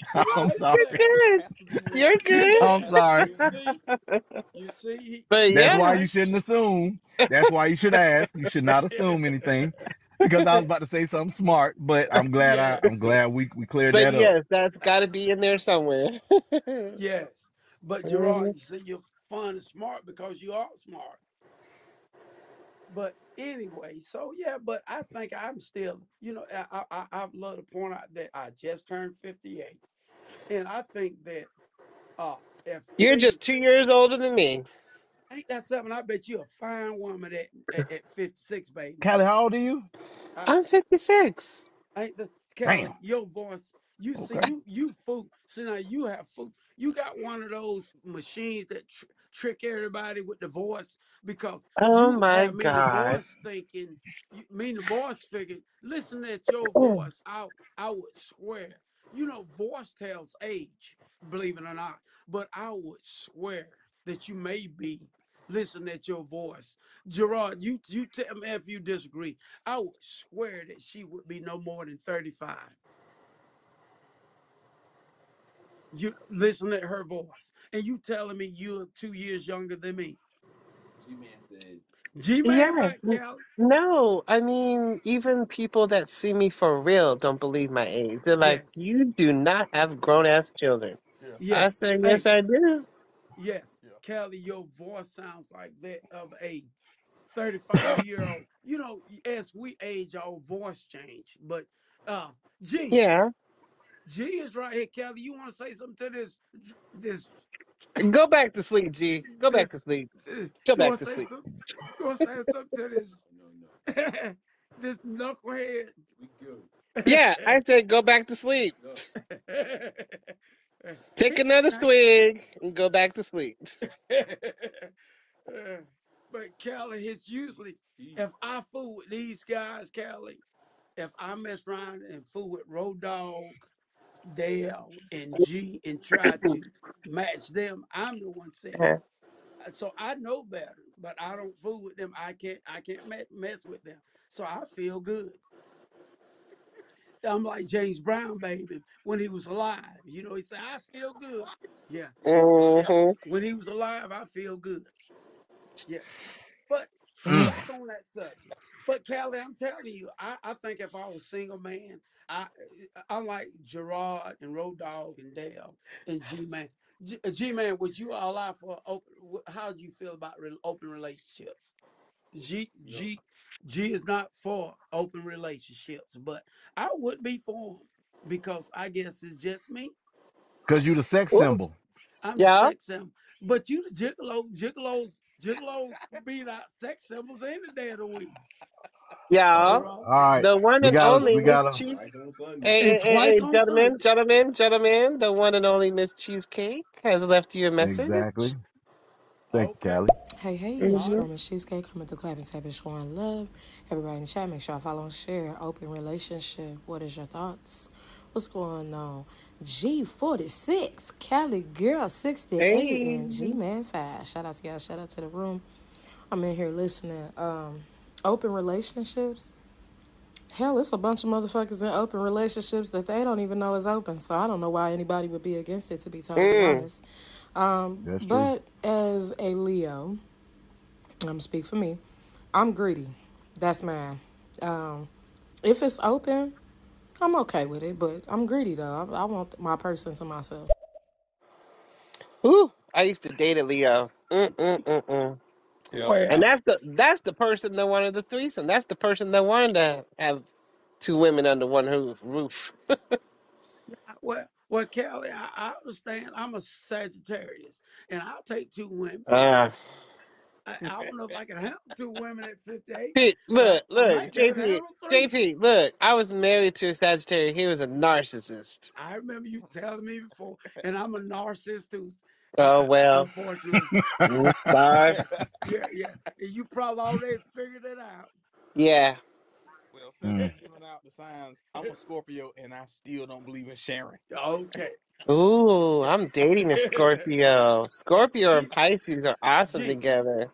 I'm Right sorry. there. Good. Has to be more. You're good. I'm sorry. You see, you see, he, But That's he why yeah, you think. shouldn't assume. That's why you should ask. You should not assume anything. Because I was about to say something smart, but I'm glad I Yes, I'm glad we we cleared but that up. yes, that's got to be in there somewhere. yes. But Gerard, Mhm. you see, you're fun and smart because you are smart. But anyway, so yeah, but I think I'm still, you know, I I I love to point out that I just turned fifty-eight, and I think that uh if You're me just two years older than me. ain't that something, I bet you a fine woman at at, at fifty-six, baby. Callie, how old are you? I, I'm fifty-six. ain't the Damn. Kelly, your voice. You see, Okay. you you fool. See now, you have fool. You got one of those machines that tr- trick everybody with the voice because Oh you my have me the God. boys thinking. You, me the boys thinking. Listen at your Mm. voice. I I would swear. You know, voice tells age. Believe it or not, but I would swear that you may be. Listen at your voice, Gerard. You you tell me if you disagree. I would swear that she would be no more than thirty-five. You listen to her voice, and you telling me you're two years younger than me. G-Man said, G Man Yeah. back, Cal. No, I mean, even people that see me for real don't believe my age. They're like, Yes, you do not have grown ass children. Yeah. I yes. say, yes, Hey, I do. yes, Yeah. Kelly, your voice sounds like that of a thirty-five year old. You know, as we age, our voice change. But uh, G, Yeah. G is right here, Kelly. You want to say something to this? This, Go back to sleep, G. Go back to this. sleep. Uh, Go you back want to to say sleep. something? You want to say something to this? no, no, no. this knucklehead. We good. Yeah, I said go back to sleep. No. Take he, another now, swig and go back to sleep. but Callie, it's usually if He's I fool with these guys, Callie, if I mess around and fool with Road Dog, Dale, and G and try to match them, I'm the one saying. Uh, So I know better, but I don't fool with them. I can't. I can't mess with them. So I feel good. I'm like James Brown, baby, when he was alive. You know, he said, I feel good. Yeah, yeah. hmm When he was alive, I feel good. Yes. But Mm. back on that subject. But Callie, I'm telling you, I, I think if I was a single man, I I like Gerard and Road Dog and Dale and G Man. G Man, would you allow for open? How do you feel about re, open relationships? G no. G G is not for open relationships, but I would be for them because I guess it's just me. Cause you the sex Ooh, symbol. I'm the yeah, sex symbol, but you the gigolo, gigolos, gigolos be not sex symbols any day of the week, Uh, yeah. Gerard. all right. The one We and gotta only we Miss gotta Cheese. Right on Sunday. Hey, And hey, hey, twice hey, on gentlemen, Sunday. gentlemen, gentlemen. The one and only Miss Cheesecake has left you a exactly. message. Thank you, Okay, Callie. Hey, hey, it's all your hmm right. girl, Miss Cheesecake, coming through clapping, tapping, showing love. Everybody in the chat, make sure I follow and share. Open relationship, what is your thoughts? What's going on? G forty-six, Cali Girl sixty-eight, Hey. and G Man five. Shout out to y'all, shout out to the room. I'm in here listening. Um, open relationships. Hell, it's a bunch of motherfuckers in open relationships that they don't even know is open. So I don't know why anybody would be against it, to be totally Mm. honest. Um, That's true. but as a Leo, I'm gonna speak for me. I'm greedy. That's mine. Um, if it's open, I'm okay with it. But I'm greedy though. I, I want my person to myself. Ooh, I used to date a Leo. Mm-mm-mm-mm. Yep. And Well, that's the that's the person that wanted the threesome. That's the person that wanted to have two women under one roof. Roof. well, well, Kelly, I, I understand. I'm a Sagittarius, and I'll take two women. Ah, I, I don't know if I can handle two women at fifty-eight, P, but I, look, I look, might be able to J P, handle three. J P, look. I was married to a Sagittarius. He was a narcissist. I remember you telling me before, and I'm a narcissist too. Uh, Oh uh, well, unfortunately, mm, sorry. yeah, yeah. You probably already figured it out. Yeah. Well, since Mm. we giving out the signs, I'm a Scorpio and I still don't believe in sharing. Okay. Ooh, I'm dating a Scorpio. Scorpio and He, Pisces are awesome G, together.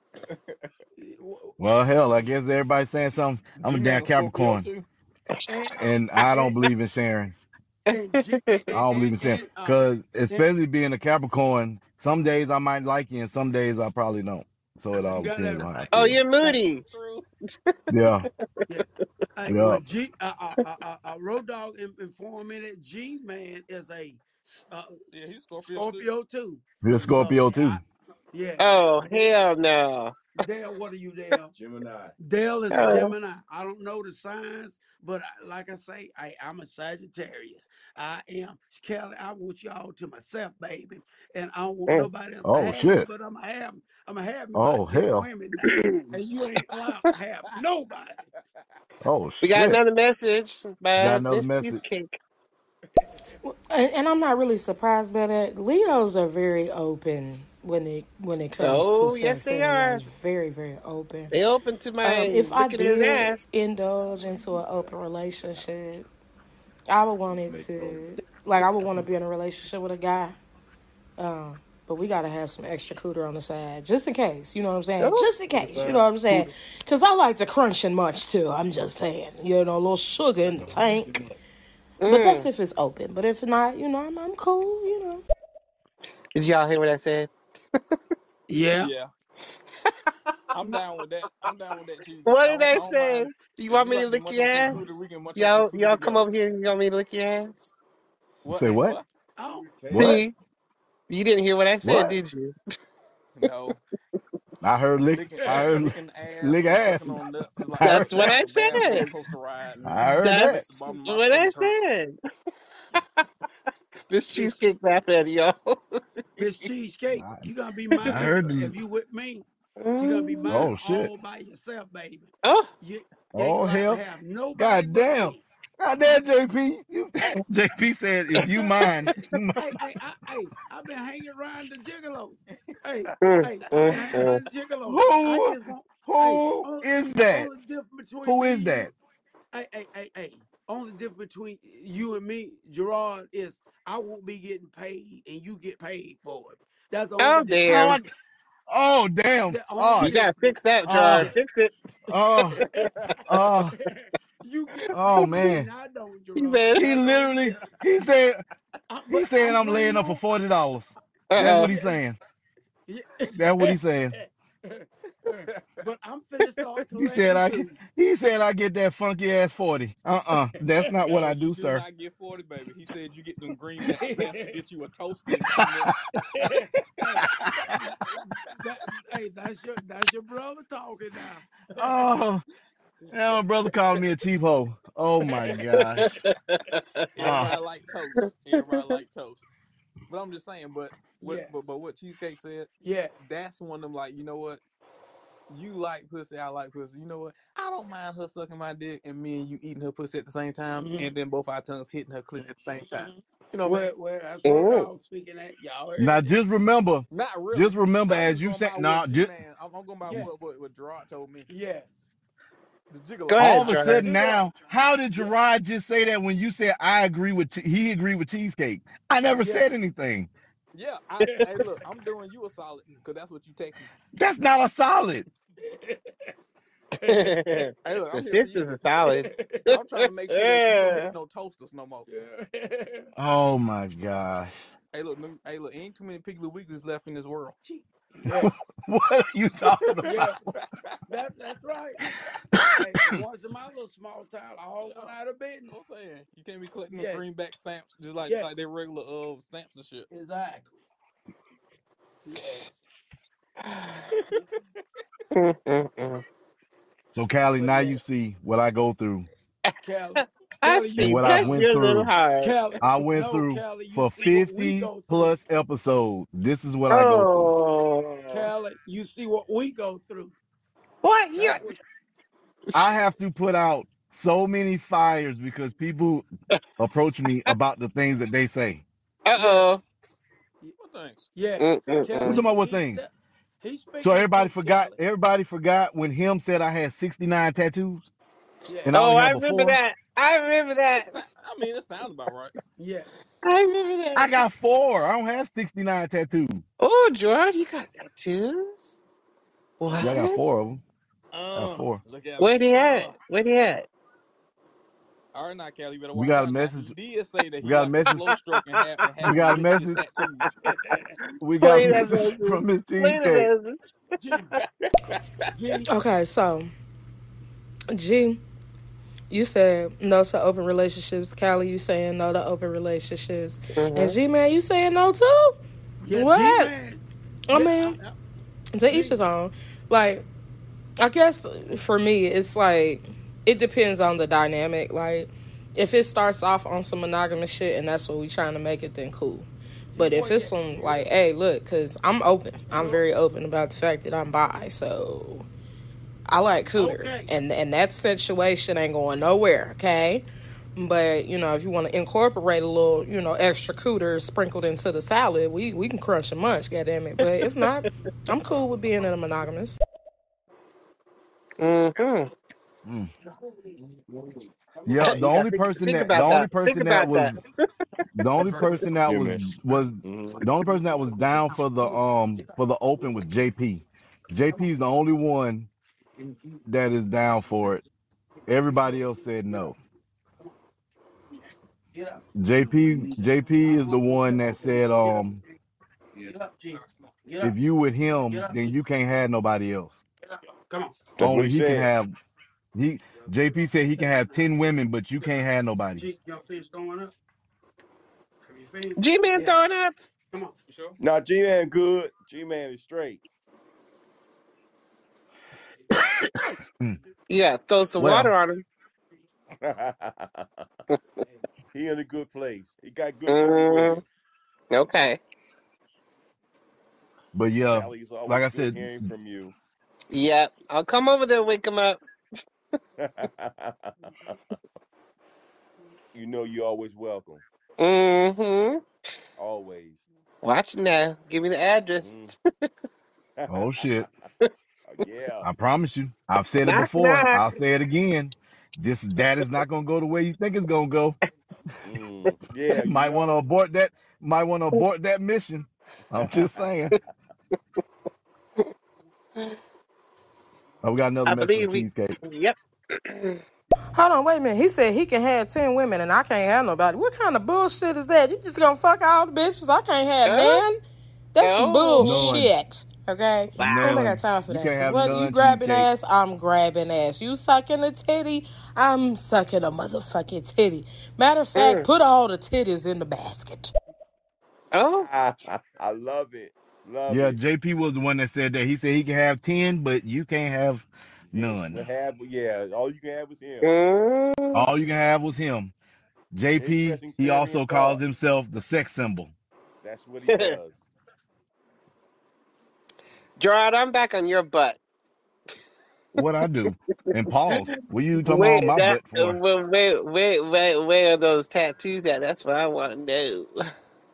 Well, hell, I guess everybody's saying something. I'm a G Man damn a Scorpio Capricorn, too. and and I don't and believe in sharing. and G and I don't believe and, in chance and uh because and especially being a Capricorn, some days I might like you and some days I probably don't. So it you all got that depends on how I right. Oh, feel. you're Hey, moody. True. Yeah, yeah. Hey, yeah. well, G uh uh uh, uh, uh Road Dog in- informed me that G Man is a uh, Yeah, he's Scorpio too. Scorpio too. You're a So Scorpio yeah, I, too. yeah. Oh, Dale, hell no. Dale, what are you, Dale? Gemini. Dale is a Oh. Gemini. I don't know the signs, but I, like I say, I, I'm a Sagittarius. I am Kelly. I want y'all to myself, baby, and I don't want Mm. nobody else to Oh have me. shit. But I'm gonna have, I'm gonna have me Oh about ten hell. women now, and you ain't allowed to have nobody. Oh We got shit. another message Got by another Miss message. Cheesecake. And, and I'm not really surprised by that. Leos are very open when it when it comes to Oh, yes, sex. they Anyways, are. very very open. They open to Um, my if I looking at his did ass. indulge into an open relationship, I would want it Make both. to like I would want to be in a relationship with a guy. Um, but we gotta have some extra cooter on the side, just in case. You know what I'm saying? Oh. Just in case. You know Uh, what I'm saying? Cooter. Cause I like to crunch and munch too. I'm just saying. You know, a little sugar in the tank. But that's Mm. if it's open. But if not, you know, I'm, I'm cool. You know. Did y'all hear what I said? Yeah. Yeah, I'm down with that. I'm down with that, cheesy. What I did don't. I I don't say? mind You if want you me to like to lick munch your on some ass? cooter. We can munch on some Y'all, cooter y'all come together. over here. You want me to lick your ass? What? Say what? What? Oh, Okay. What? See, you didn't hear what I said, What? did you? No. I heard lick. Licking, I lick, heard licking ass lick and ass. sucking on nuts is like I the heard That's what that. I the damn roller said. coaster ride, and I heard and that. make the That's bottom of my what I stomach hurt. said. This Miss cheesecake laughing at y'all. Miss Cheesecake, I, you gonna be I mine heard if the. you with me. You gonna be Mm. mine Oh shit. all by yourself, baby. Oh, You you ain't Oh allowed to hell. have nobody God but damn. me. God damn, J P. You, J P said, if you God, mind, hey, you mind. hey, hey, I, hey, I've been hanging around the gigolo. Hey, mm, hey, I've been mm, hanging mm. around the gigolo. I Who, just want, hey, who only, is that? only difference between Who me is and that? you, hey, hey, hey, hey, only difference between you and me, Gerard, is I won't be getting paid and you get paid for it. That's the only Oh, difference. How I, damn. oh damn. The only Oh, You sh- gotta difference. fix that, oh, Gerard. Yeah. Fix it. oh, oh, You get oh paid man. and I don't, You Gerard. better. He That's the only literally, difference. he said, I, he but saying I'm I'm planning laying up for on. I, forty dollars. That's Uh what oh. he's yeah, saying. yeah. That's what he's saying. But I'm finna start He said collecting I get, too. he said I get that funky ass forty. Uh-uh. That's not what No, I you do, do sir. not get forty, baby. He said you get them greenback stamps to get you a toaster in three months. hey, that, that, hey, that's your that's your brother talking now. Oh, now my brother calling me a cheap hoe. Oh my gosh. Ah, Everybody like toast. Everybody like toast. But I'm just saying, but what Yes, but, but what Cheesecake said, yes. that's one of them like, you know what? You like pussy, I like pussy. You know what? I don't mind her sucking my dick and me and you eating her pussy at the same time, Mm-hmm. and then both our tongues hitting her clit at the same time. Mm-hmm. You know what I mean? Where where that's Road Mm. Dog speaking at. Y'all now heard it. just remember, Not just really. remember I'm as just you going said, by what nah, G just Man. I'm, I'm going by Yes, what, what what Gerard told me. yes. The Go gigolo. all ahead, of a The Gerard. sudden gigolo. now, how did Yeah, Gerard just say that when you said I agree with, he agreed with Cheesecake? I never said yes. anything. Yeah, I hey look, I'm doing you a solid because that's what you text me. That's not a solid. The Hey look, I'm here for fist is you. a solid. I'm trying to make sure that you don't hit no toasters no more. Oh my gosh. Hey look, hey look, ain't too many Piggly Wigglies left in this world. Yes, What are you talking about? yes. That that's right. Hey, once in my little small town, I all went out of business. I'm saying you can't be collecting them Yes, greenback stamps just like yes, like they regular uh stamps and shit. exactly. Yes, Mm, mm, mm. So Callie, but now you yes, see what I go through Kelly, I Kelly, and you see. what I Bless Kelly, went your little through. heart. Kelly. I went No, through Kelly, you for see what we fifty go through. plus episodes. This is what I go through. Oh. Kelly, you see what we go through. What? You. That's what. I have to put out so many fires because people approach me about the things that they say. Uh oh. Yes, Well, thanks. yes, Mm, mm, I'm mm. talking Kelly. about what He's things. he's So speaking the everybody truth, forgot. Kelly. Everybody forgot when him said I had sixty-nine tattoos Yes, and I Oh, only I have a remember four. that. I remember that. It's, I mean, it sounds about right. yes. I remember I that. got four. I don't have sixty-nine tattoos. Oh, George, you got tattoos? Yeah, I got What? four of them. I got Uh, four. look at him. Where they at? Uh, Where they at? All right, now, Kelly, you better We watch got a out. Now, he message. did say that We he got a like to message. slow stroke and have and We have got a meticulous message. tattoos. We got a Play that message message. from Miss Play the Cheesecake. message. G, G. Okay, so G, you said no to open relationships. Callie, you saying no to open relationships. And Mm-hmm. G man, you saying no too? Yeah, G What? man. I Yeah, I, mean, I, to each G. his own. Like, I guess for me, it's like it depends on the dynamic. Like, if it starts off on some monogamous shit and that's what we trying to make it, then cool. G But boy, if it's yeah, some yeah. like, hey, look, cause I'm open. I'm Look, very open about the fact that I'm bi. So I like cooter, okay. and and that situation ain't going nowhere. Okay. But you know, if you want to incorporate a little, you know, extra cooter sprinkled into the salad, we we can crunch and munch, goddamn it. But if not, I'm cool with being in a monogamous. Mm-hmm. Mm. Yeah, the You gotta only think, person think that the about only that. Think person that about that. was the only person that Yeah, was man. was Mm-hmm. the only person that was down for the um for the open was J P. J P is the only one that is down for it. Everybody else said no. Get up. J P J P is the one that said Get up. um Get up, G. Get if up. you with Get him up, then G. you can't have nobody else. Get up. Come on. That's what Only he he can said. have he J P said he can have ten women but you can't have nobody. G, your face going up. Have you finished? G-Man Yeah. throwing up. Come on. You sure? Now, G Man good. G Man is straight. Mm. Yeah, throw some water Well, on him. He in a good place. He got good people with Mm, him. okay. but yeah, Callie, it's like always I good said, hearing from you. Yeah, I'll come over there and wake him up. You know you're always welcome. Mm-hmm. Always. Watch now. Give me the address. Mm. oh shit. Yeah. I promise you. I've said it Knock, before. knock. I'll say it again. This that is not gonna go the way you think it's gonna go. Mm. Yeah, you Might want to know. abort that. Might want to abort that mission. I'm just saying. Oh, we got another I message from believe we. Cheesecake. Yep. Hold on, wait a minute. He said he can have ten women and I can't have nobody. What kind of bullshit is that? You just gonna fuck all the bitches? I can't have Oh, none? That's some oh, None. bullshit. Okay? wow. Anybody got None. time for You that? can't Because have what you none, grabbing Cheesecake. ass, I'm grabbing ass. You sucking a titty, I'm sucking a motherfucking titty. Matter of fact, Mm. put all the titties in the basket. Oh, I love it. Love Yeah, it. J P was the one that said that. He said he can have ten, but you can't have Yeah, none. have yeah, all you can have was him. mm. All you can have was him. J P, Interesting he theory also and calls thought. himself the sex symbol. That's what he does. Gerard, I'm back on your butt. What I do. And pause. What you talking about Wait, on my that. butt Uh, for? wait, wait, wait, wait. Where are those tattoos at? That's what I want to know.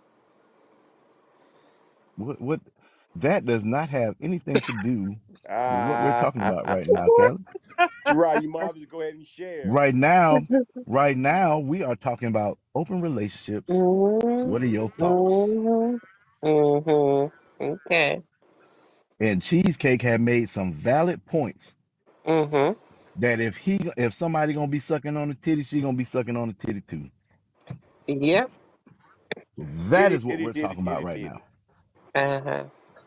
What what that does not have anything to do with what we're talking Ah, about right now, Kelly. Gerard, you might as well go ahead and share. Right now, right now, we are talking about open relationships. What are Mm-hmm. your thoughts? Mm-hmm. Mm-hmm. Okay. And Cheesecake had made some valid points Mm-hmm. that if he if somebody gonna be sucking on the titty, she gonna be sucking on the titty too. Yep. That Titty, is what titty, we're titty, talking about titty, right now. titty. Uh-huh.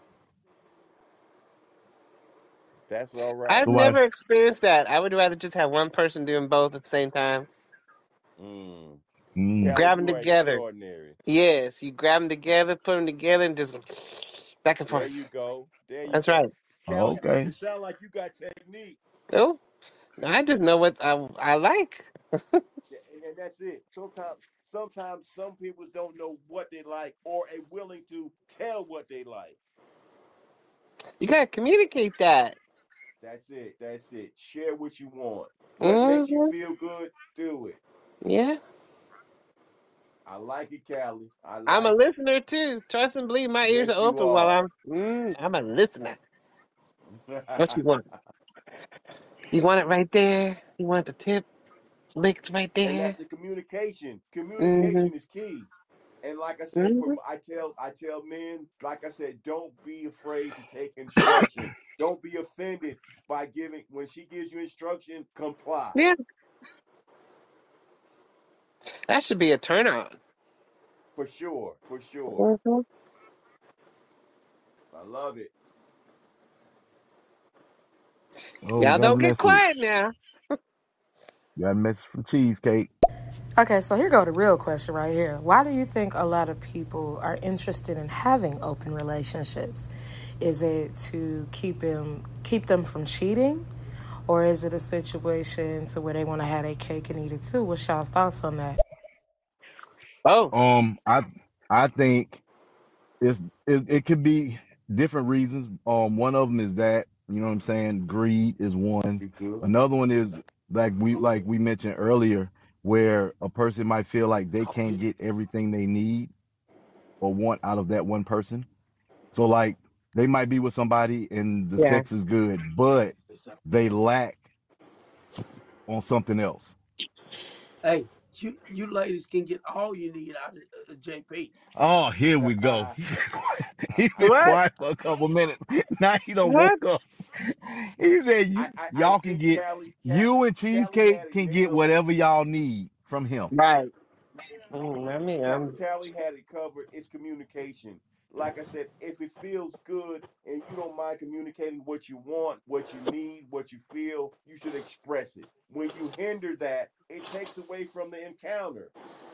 That's all I've So right. why never experienced that. I would rather just have one person doing both at the same time. Mm. mm, Callie, Grab them you are together. extraordinary. Yes, you grab them together, put them together, and just back and There you forth. go. There you That's go. right. Callie, okay. it sounds like you got technique. Oh, I just know what I, I like. Yeah, and, and that's it. Sometimes, sometimes some people don't know what they like or are willing to tell what they like. You gotta communicate that. That's it. That's it. Share what you want. What makes you Hmm. feel good, do it. Yeah. I like it, Callie. I I'm a like it. listener too. Trust and believe my ears are Yes, you open while are. I'm mm, I'm a listener. And What you want? You want it right there? You want the tip licked right there? that's the communication. Mm-hmm. Communication is key. And like I said, for Mm-hmm. I tell I tell men, like I said, don't be afraid to take instruction. Don't be offended by giving when she gives you instruction, comply. Yeah. That should be a turn on. For sure, for sure. Mhm. I love it. Oh, we Y'all got a don't get message. quiet now. We got a message from Cheesecake. Okay, so here go the real question right here. Why do you think a lot of people are interested in having open relationships? Is it to keep them keep them from cheating, or is it a situation to where they want to have their cake and eat it too? What's y'all thoughts on that? Both. Um, I I think it's it, it could be different reasons. Um, one of them is that you know what I'm saying. Greed is one. You good? Another one is like we like we mentioned earlier, where a person might feel like they can't get everything they need or want out of that one person. So like they might be with somebody and the Yeah. sex is good, but they lack on something else. Hey, you you ladies can get all you need out of uh, J P. Oh, here we go. I, He been What? quiet for a couple minutes. Now he don't woke What? up. He said, "You I, I y'all can think get Callie, Cal, you and Callie Cheesecake had it can get nailed. whatever y'all need from him." Right. Mm, I mean, Ca- um, Callie had it covered. It's communication. Like I said, if it feels good and you don't mind communicating what you want, what you need, what you feel, you should express it. When you hinder that, it takes away from the encounter.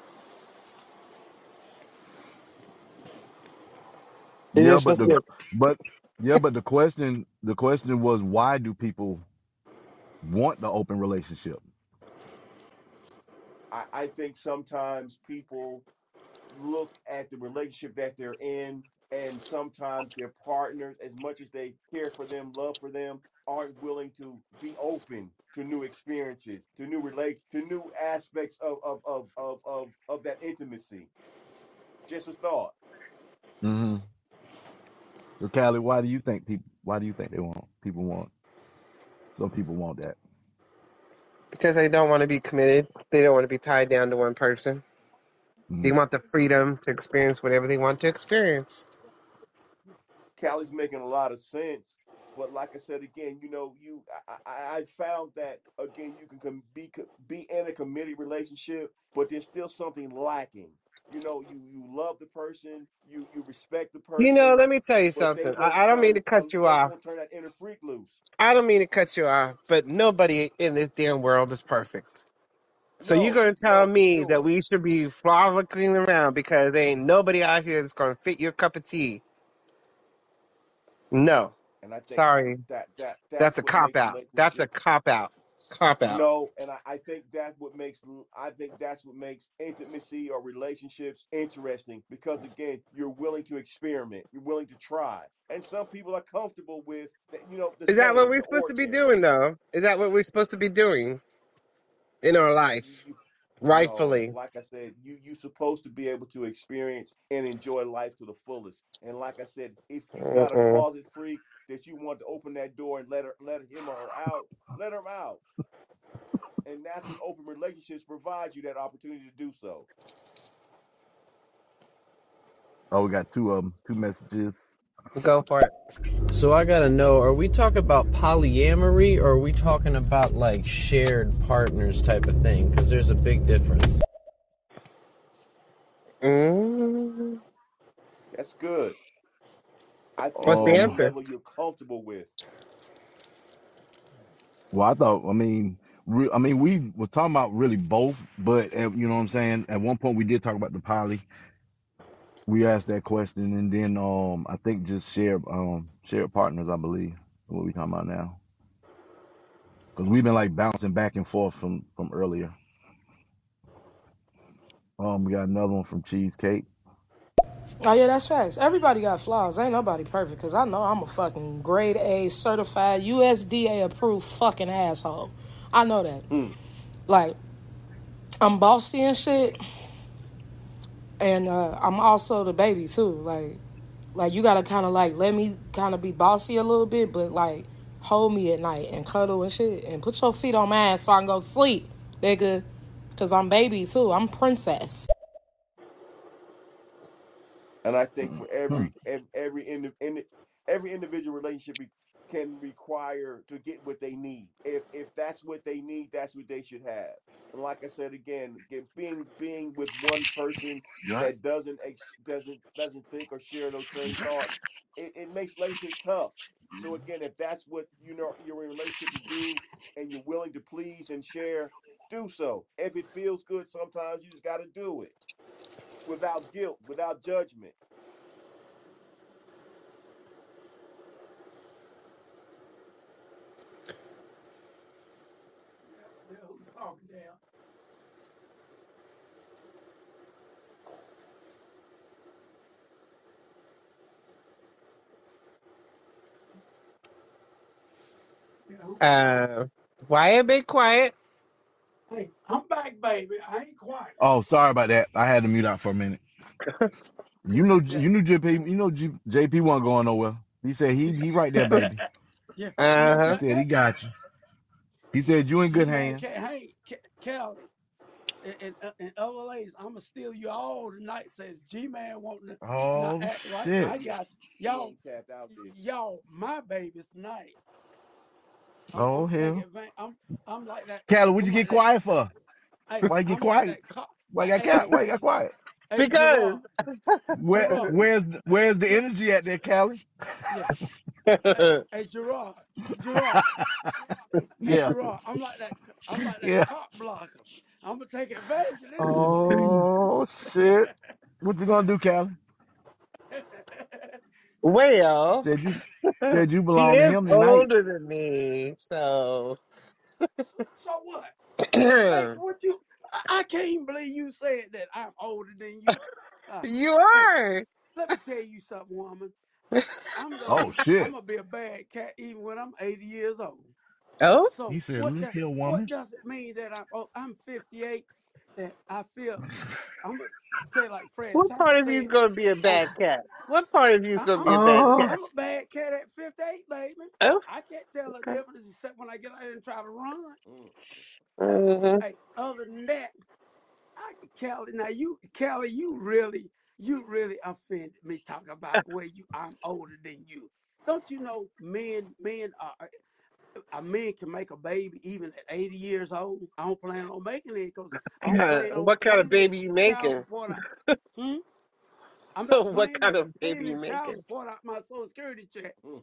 it Yeah, is but supposed the to but yeah, but the question the question was, why do people want the open relationship? I, I think sometimes people look at the relationship that they're in, and sometimes their partners, as much as they care for them, love for them, aren't willing to be open to new experiences, to new relate, to new aspects of of of of of, of that intimacy. Just a thought. Mm-hmm. So, Callie, why do you think people? Why do you think they want people want? Some people want that. because they don't want to be committed. They don't want to be tied down to one person. They Mm-hmm. want the freedom to experience whatever they want to experience. Callie's making a lot of sense. But like I said again, you know, you I, I, I found that again, you can com- be be in a committed relationship, but there's still something lacking. You know, you you love the person, you you respect the You know, person, let me tell you but they something. I, won't I don't mean turn to uh, cut you they off. won't turn that inner freak loose. I don't mean to cut you off, but nobody in this damn world is perfect. So you're No, gonna tell no, for me that sure. we should be frolicking around because there ain't nobody out here that's gonna fit your cup of tea? No, And I think sorry, that that that's that's a what cop makes out. That's a relationships. cop out. Cop out. No, and I, I think that's what makes I think that's what makes intimacy or relationships interesting because again, you're willing to experiment, you're willing to try, and some people are comfortable with the, you know the Is that what same, we're the supposed to be ordinary. doing, though? Is that what we're supposed to be doing in our You, life, you no, rightfully? like I said, you you supposed to be able to experience and enjoy life to the fullest. And like I said, if you got a Mm-mm. closet freak that you want to open that door and let her let him or her out, let her out. And that's what open relationships provide you that opportunity to do so. Oh, we got two of them, two messages. Go for it. So I gotta know, are we talking about polyamory or are we talking about like shared partners type of thing? Because there's a big difference. Mm. That's good. I think What's the whatever Um, answer? level you're comfortable with. well, I thought, I mean, re, I mean, we was talking about really both, but uh, you know what I'm saying. At one point, we did talk about the poly. We asked that question, and then um, I think just share um shared partners, I believe, is what we talking about now, because we've been like bouncing back and forth from from earlier. Um, we got another one from Cheesecake. Oh yeah, that's facts. Everybody got flaws. Ain't nobody perfect. Cause I know I'm a fucking grade A certified U S D A approved fucking asshole. I know that. Hmm. Like I'm bossy and shit, and uh, I'm also the baby too. Like, like you gotta kind of like let me kind of be bossy a little bit, but like hold me at night and cuddle and shit, and put your feet on my ass so I can go to sleep, nigga. Cause I'm baby too. I'm princess. And I think for Hmm. every every every, indi- indi- every individual relationship can require to get what they need. If if that's what they need, that's what they should have. And like I said again, get, being being with one person Right. that doesn't ex, doesn't doesn't think or share those same thoughts, it, it makes relationship tough. So again, if that's what you know you're in a relationship to do, and you're willing to please and share, do so. If it feels good, sometimes you just got to do it without guilt, without judgment. Yeah, what the hell who's talking down? Yeah, who? Uh, Wyatt, be quiet. Hey, I'm back, baby. I ain't quiet. Oh, sorry about that. I had to mute out for a minute. You know, Yeah, you knew J P. You know, G, J P wasn't going nowhere. He said he he right there, baby. yeah. You Uh He huh. got said he that now. got you. He said you in G good man hands. can't hang. Kelly and, and, uh, and other ladies, I'ma steal you all tonight. Says G man wanting to not Oh act right. shit. I got you. He Y'all, ain't tapped out there. y'all, my baby's tonight. I'm, I'm Oh gonna take hell. advantage. I'm I'm like that. Callie, what'd I'm you get like that. quiet for? Hey, Why you get I'm like quiet? that cop. Why you Hey, got hey, quiet? hey, Why you got hey, quiet? hey, Because. Gerard, Where Gerard. where's the, Hey, where's the look, energy at there, Callie? yeah. Hey, hey, Gerard, Gerard, hey, Yeah, Gerard. I'm like that. I'm like that yeah. cop blocker. I'm gonna take advantage of this Oh shit. What you gonna do, Callie? situation. Well, Said you said you he belong to is him tonight. older than me, so so, so what? Hey, you what you? I, I can't even believe you said that I'm older than you. Uh, hey, are. let me tell you something, woman. I'm gonna Oh be I'm shit. gonna be a bad cat even when I'm eighty years old. Oh, He So said, what look does here, what woman. does it mean that I'm oh, I'm fifty-eight and I feel I'm gonna tell you like Fred what Sanford part of you is said. going to be a Oh, bad cat? What part of you is I, going to I'm be a a bad Oh, cat? I'm a bad cat at fifty-eight, baby. Oh, I can't tell the okay. difference except when I get out there and try to run. Mm. Hey, hmm hey, other than that, I Kelly. Now you, Kelly, you really, you really offended me talking about where you. I'm older than you. Don't you know men? Men are a man can make a baby even at eighty years old. I don't plan on making it because I don't plan on What kind of paying me baby you child making? support out. Hmm? I'm not What paying me kind of paying baby me you child making? support out my social security check. Mm.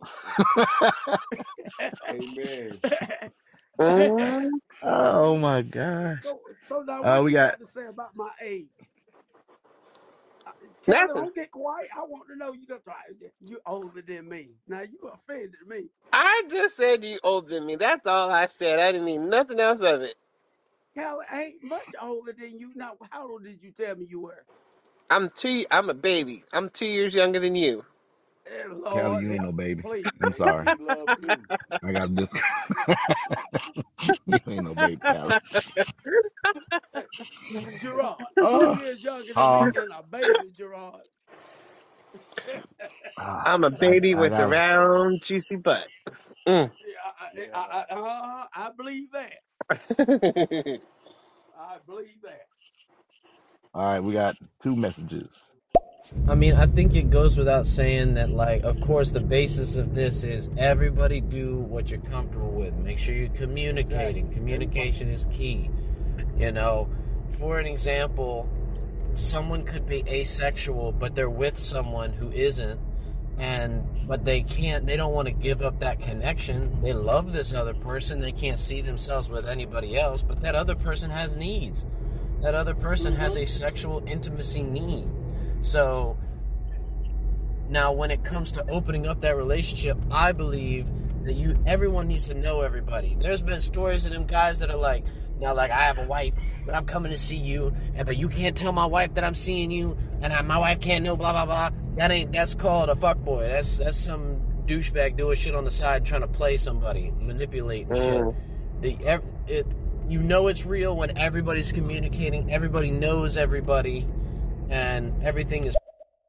Amen. hmm oh my gosh. so so now Uh, what we you got got to say about my age? Uh, Kelly, Nothing. don't get quiet. I want to know you got try you older than me. Now you offended me. I just said you older than me. That's all I said. I didn't mean nothing else of it. Kelly, I ain't much older than you. Now how old did you tell me you were? I'm two. I'm a baby. I'm two years younger than you. Eh, Callie, Lord you ain't no help me, baby. please. I'm Baby sorry. need love too. I got this. you ain't no baby, Callie. Hey, Gerard, two Oh, years younger than me huh? and a baby, Gerard. Ah, I'm a I baby I with a got. round, juicy butt. Mm. Yeah, I, Yeah. I, I, uh, I believe that. I believe that. All right, we got two messages. I mean, I think it goes without saying that, like, of course, the basis of this is everybody do what you're comfortable with. Make sure you're communicating. Exactly. Everybody. Communication is key. You know, for an example, someone could be asexual, but they're with someone who isn't, and but they can't. They don't want to give up that connection. They love this other person. They can't see themselves with anybody else, but that other person has needs. That other person has Mm-hmm. a sexual intimacy need. So now, when it comes to opening up that relationship, I believe that you, everyone needs to know everybody. There's been stories of them guys that are like, now, like, I have a wife, but I'm coming to see you, and but you can't tell my wife that I'm seeing you, and I, my wife can't know, blah blah blah. That ain't. That's called a fuckboy. That's that's some douchebag doing shit on the side, trying to play somebody, manipulate and shit. Mm. The it, you know it's real when everybody's communicating, everybody knows everybody, and everything is.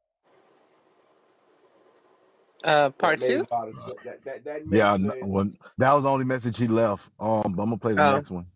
Uh, That part made two. a lot of sense. That that that Yeah, makes n- sense. well, that was the only message he left. Um, but I'm gonna play the Oh, next one.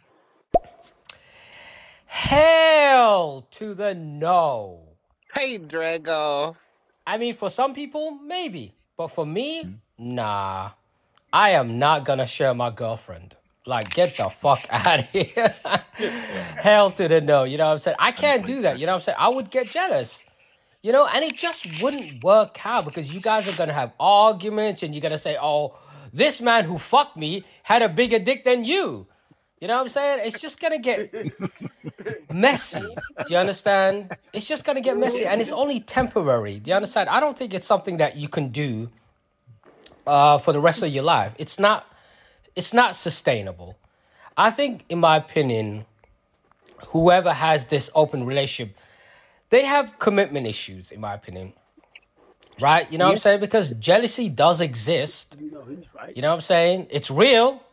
Hell to the no. hey, Drago. I mean, for some people, maybe. But for me, Nah, I am not gonna share my girlfriend. Like, get the fuck out of here. Hell to the no. You know what I'm saying? I can't do that. You know what I'm saying? I would get jealous. You know, and it just wouldn't work out because you guys are gonna have arguments and you're gonna say, oh, this man who fucked me had a bigger dick than you. You know what I'm saying? It's just gonna get messy. Do you understand? It's just gonna get messy and it's only temporary. Do you understand? I don't think it's something that you can do uh, for the rest of your life. It's not it's not sustainable. I think, in my opinion, whoever has this open relationship, they have commitment issues, in my opinion. Right? You know what I'm saying? Because jealousy does exist. You know, he's right. You know what I'm saying? It's real.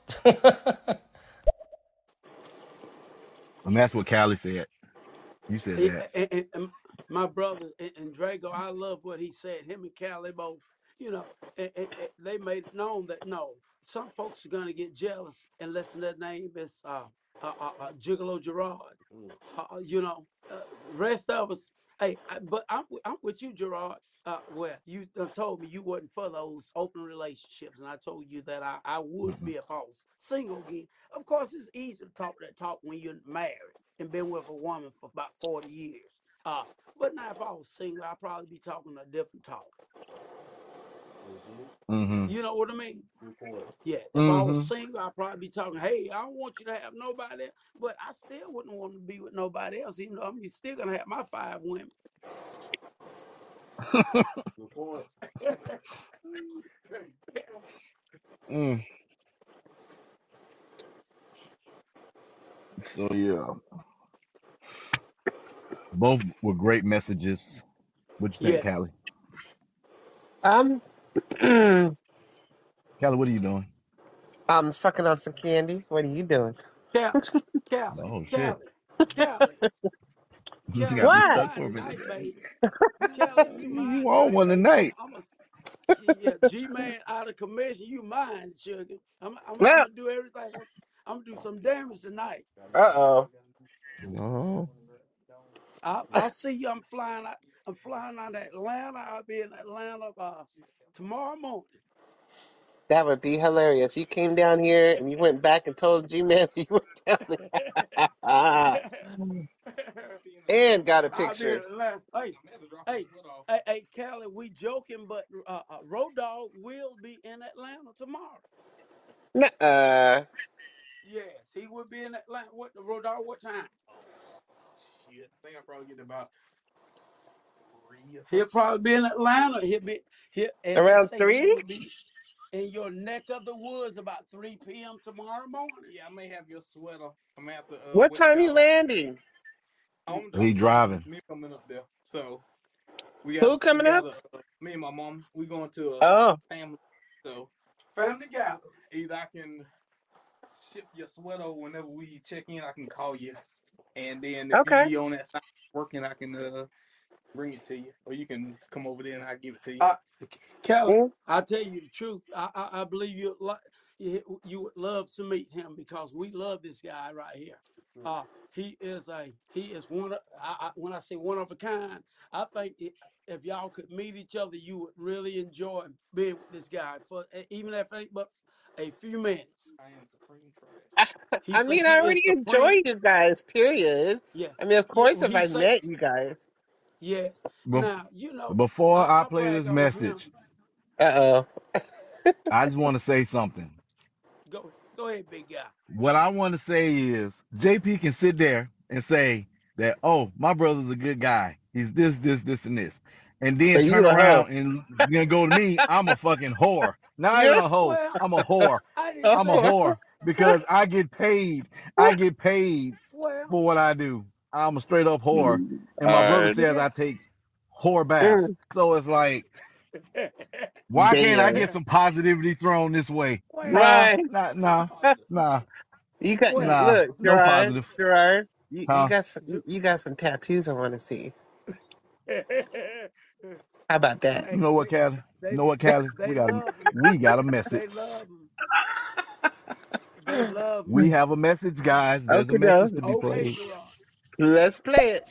And that's what Callie said. You said He- that. and, and- and my brother and, and Drago, I love what he said. Him and Callie both, you know, and, and- and they made it known that no, some folks are gonna get jealous unless their name is uh, uh, uh, uh Gigolo Gerard. Uh, uh, you know, uh, rest of us. Hey, I, but I'm wi- I'm with you, Gerard. Uh, well, you done told me you wasn't for those open relationships, and I told you that I, I would Mm-mm. be if I was single again. Of course, it's easy to talk that talk when you're married and been with a woman for about forty years. Uh, but now if I was single, I'd probably be talking a different talk. Mm-hmm. You know what I mean? Yeah. If I was Mm-hmm. single, I'd probably be talking, hey, I don't want you to have nobody else. But I still wouldn't want to be with nobody else, even though I'm still gonna have my five women. Mm. So yeah, both were great messages. What you think, Yes. Callie? Um, I'm Callie, what are you doing? sucking on some candy. What are you doing? Callie, Callie, Oh shit. Callie, Callie, You Callie, got me you What? stuck mine for a minute tonight, there. baby. Callie, you You mine want tonight, one baby. I'm tonight. I'm a yeah, G man out of commission. You mine, sugar. I'm I'm I'm Well, gonna do everything. I'm gonna do some damage tonight. uh oh. Oh. I'll I'll see you. I'm flying out. I'm flying out of Atlanta. I'll be in Atlanta uh, tomorrow morning. That would be hilarious. You came down here and you went back and told G Man you were down there. And got a I'll be in picture. Atlanta. Hey, hey, hey, hey, Callie, we joking, but uh, uh, Road Dogg will be in Atlanta tomorrow. Nuh-uh. Yes, he will be in Atlanta. What the Road Dogg? What time? Shit, I think I probably get about three or He'll something. probably be in Atlanta. He'll be here, and he Around say he three? will be in your neck of the woods about three p.m. tomorrow morning. Yeah, I may have your sweater. I'm gonna have to uh, What wet time you towel. landing? I'm He I'm driving. driving. Me coming up there. So we got Who we coming up? got a uh, me and my mom. We going to a Oh, family. So Family gathering. either I can ship your sweater whenever we check in. I can call you, and then if you okay. be on that side working, I can uh, bring it to you, or you can come over there and I give it to you. Uh, Kelly, Mm. I tell you the truth. I I, I believe you like you, you would love to meet him because we love this guy right here. Uh, he is a he is one of I, I, when I say one of a kind. I think it, if y'all could meet each other, you would really enjoy being with this guy for even if it ain't but a few minutes. I am supreme trash. I, He I said mean, he I is already enjoy supreme. you guys, period. Yeah, I mean, of yeah. course, Well, if he I said met you guys. yes. Bef- Now you know Before I, I I play brag this on him. message, Uh-oh. I just want to say something. Go go ahead, big guy. What I want to say is J P can sit there and say that, oh, my brother's a good guy. He's this, this, this, and this. And then But turn you a hoe. around and you know, go to me, I'm a fucking whore. Not even You're a hoe. Well, I'm a whore. I didn't a I'm a say whore. whore because I get paid. I get paid well. for what I do. I'm a straight up whore. And my brother Hard. says I Yeah. take whore baths. Mm. So it's like, why can't I Damn. get some positivity thrown this way? well, Nah, Right. nah, nah, nah, You got well. nah, look, no Gerard, positive. Gerard, you, you Huh? got some you got some tattoos I want to see. How about that? You Hey, know what, we Callie? they You know what, Callie? they We got love him. we got a message. They love him. They love him. We have a message, guys. There's a Okay, no. message to be Okay, played. Gerard. Let's play it.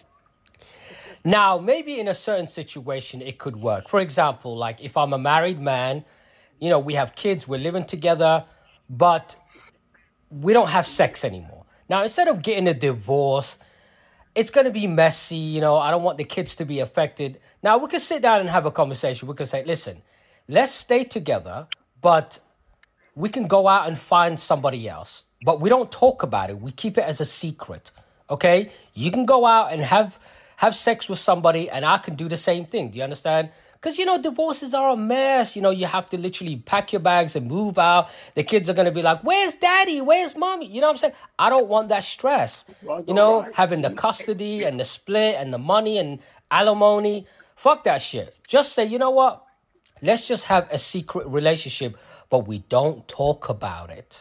Now, maybe in a certain situation, it could work. For example, like if I'm a married man You know, we have kids, we're living together, but we don't have sex anymore. Now, instead of getting a divorce, it's going to be messy. You know, I don't want the kids to be affected. Now, we can sit down and have a conversation. We can say, listen, let's stay together, but we can go out and find somebody else. But we don't talk about it. We keep it as a secret. Okay? You can go out and have have sex with somebody, and I can do the same thing. Do you understand? Because, you know, divorces are a mess. You know, you have to literally pack your bags and move out. The kids are going to be like, where's daddy? Where's mommy? You know what I'm saying? I don't want that stress. You Brother know, right. having the custody and the split and the money and alimony. Fuck that shit. Just say, you know what? Let's just have a secret relationship, but we don't talk about it.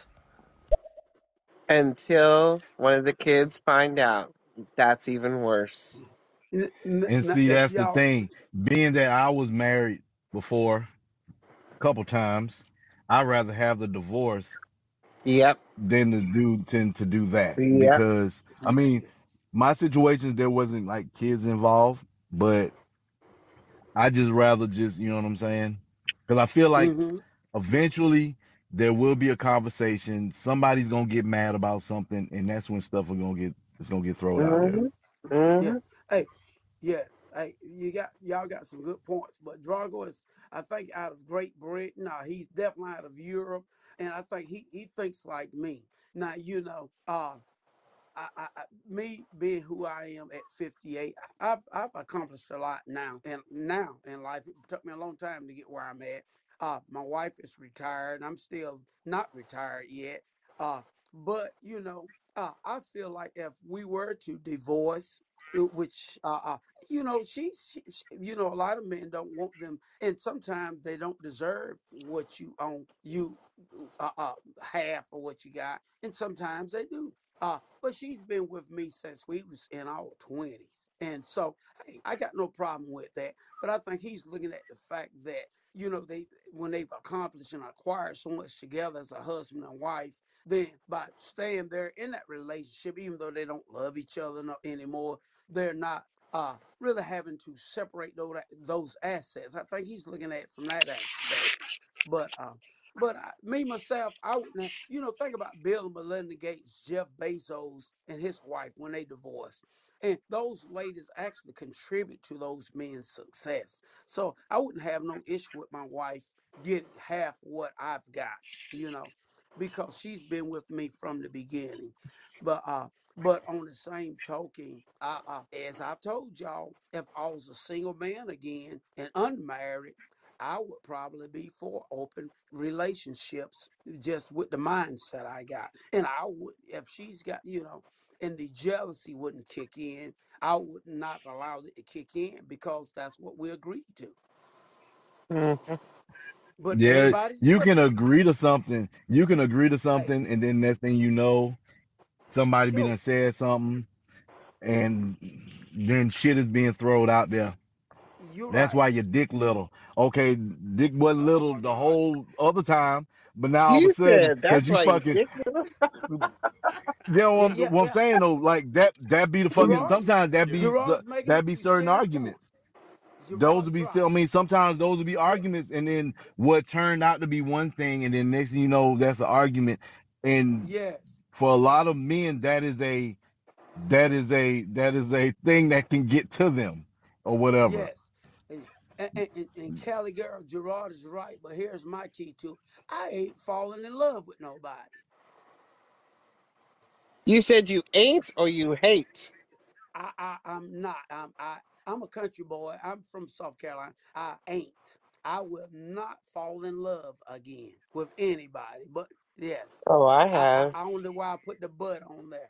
Until one of the kids find out. That's even worse. N- n- And n- see, eh, that's the y'all, thing. Being that I was married before a couple times, I'd rather have the divorce Yep. than to do tend to do that. Yep. Because I mean, my situations there wasn't like kids involved, but I just rather just, you know what I'm saying? Because I feel like mm-hmm. eventually there will be a conversation. Somebody's gonna get mad about something, and that's when stuff are gonna get it's gonna get thrown out there. hmm Yeah. hmm Hey, yes. Hey, you got y'all got some good points. But Drago is, I think, out of Great Britain. Uh, he's definitely out of Europe, and I think he he thinks like me. Now, you know, uh, I, I, I, me being who I am at fifty-eight, I've I've accomplished a lot now and now in life. It took me a long time to get where I'm at. Uh, my wife is retired. I'm still not retired yet. Uh, but you know, uh, I feel like if we were to divorce, uh, which uh, uh you know, she, she, she, you know, a lot of men don't want them, and sometimes they don't deserve what you own, you uh, uh half of what you got, and sometimes they do. Uh, but she's been with me since we was in our twenties. And so hey, I got no problem with that. But I think he's looking at the fact that, you know, they when they've accomplished and acquired so much together as a husband and wife, then by staying there in that relationship, even though they don't love each other no, anymore, they're not uh, really having to separate those, those assets. I think he's looking at it from that aspect. But um, but I, me myself, I wouldn't. Have, you know, think about Bill and Melinda Gates, Jeff Bezos, and his wife when they divorced, and those ladies actually contribute to those men's success. So I wouldn't have no issue with my wife getting half what I've got. You know, because she's been with me from the beginning. But uh, but on the same token, I, uh, as I've told y'all, if I was a single man again and unmarried, I would probably be for open relationships just with the mindset I got. And I would, if she's got, you know, and the jealousy wouldn't kick in, I would not allow it to kick in because that's what we agreed to. hmm But Yeah, everybody's you can different. agree to something. You can agree to Hey, something, and then next thing you know, somebody be sure, done said something, and then shit is being thrown out there. you're That's right. why your dick little. Okay, dick wasn't Oh little my the God. whole other time, but now all of You a sudden, said cause that's you why you fucking, did. you know what Yeah, I'm, yeah, what I'm yeah. saying though, like that that be the fucking. Gerard, Sometimes that be Gerard's making that be a certain serious point. arguments. Those would Gerard's be. right. I mean, sometimes those would be Yeah, arguments, and then what turned out to be one thing, and then next thing you know, that's an argument. And yes, for a lot of men, that is a that yes. is a that is a thing that can get to them or whatever. Yes. And, and, and, and Cali girl, Gerard is right, but here's my key to I ain't falling in love with nobody. You said you ain't or you hate. I, I I'm not. I'm I I'm a country boy. I'm from South Carolina. I ain't. I will not fall in love again with anybody. But yes, Oh, I I I, have. I don't know why I put the but on there.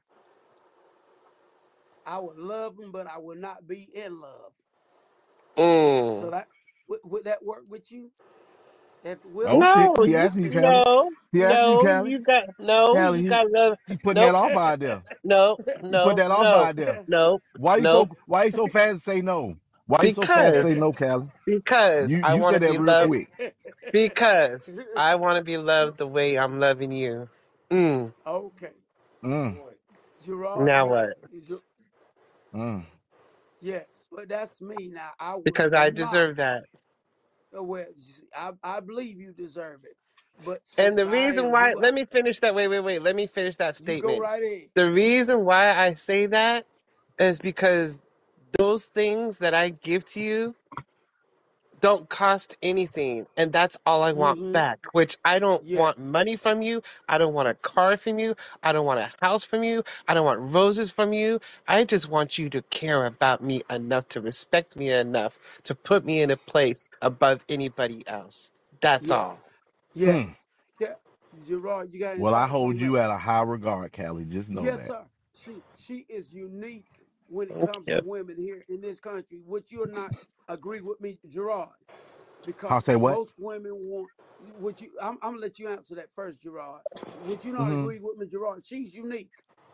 I would love them, but I would not be in love. So Mm. that would, would that work with you? If Oh Willie, shit, No, he you asking you, Callie. no, He asking you, no, Callie. you got no, Callie, you he got love. he putting that Nope, off out there. no, He put no, that off no, out there. no, Why you no. so why you so fast to say no? Why you so fast to Because say no, Callie? because You I you want to said that be real loved. quick. Because I want to be loved the way I'm loving you. Mm. okay. Mm, Gerard, Now you, what? you, mm. yes, but that's me now. I would Because I not. deserve that. uh, well, I I believe you deserve it, but And since the I reason am why, who I, let me finish that. Wait, wait, wait. Let me finish that you go statement. right in. The reason why I say that is because those things that I give to you don't cost anything, and that's all I want Mm-hmm. back. Which I don't want Yes. money from you. I don't want a car from you. I don't want a house from you. I don't want roses from you. I just want you to care about me enough to respect me enough to put me in a place above anybody else. That's Yes. all. Mm. Yes. Yeah. Gerard, you got any Well, I thoughts hold on you that? at a high regard, Callie. Just know Yes, that. sir. She she is unique when it Thank comes to you. women here in this country. Would you not agree with me, Gerard? I'll Because say what? most women want. Would you? I'm, I'm gonna let you answer that first, Gerard. Would you not Hmm. agree with me, Gerard? She's unique.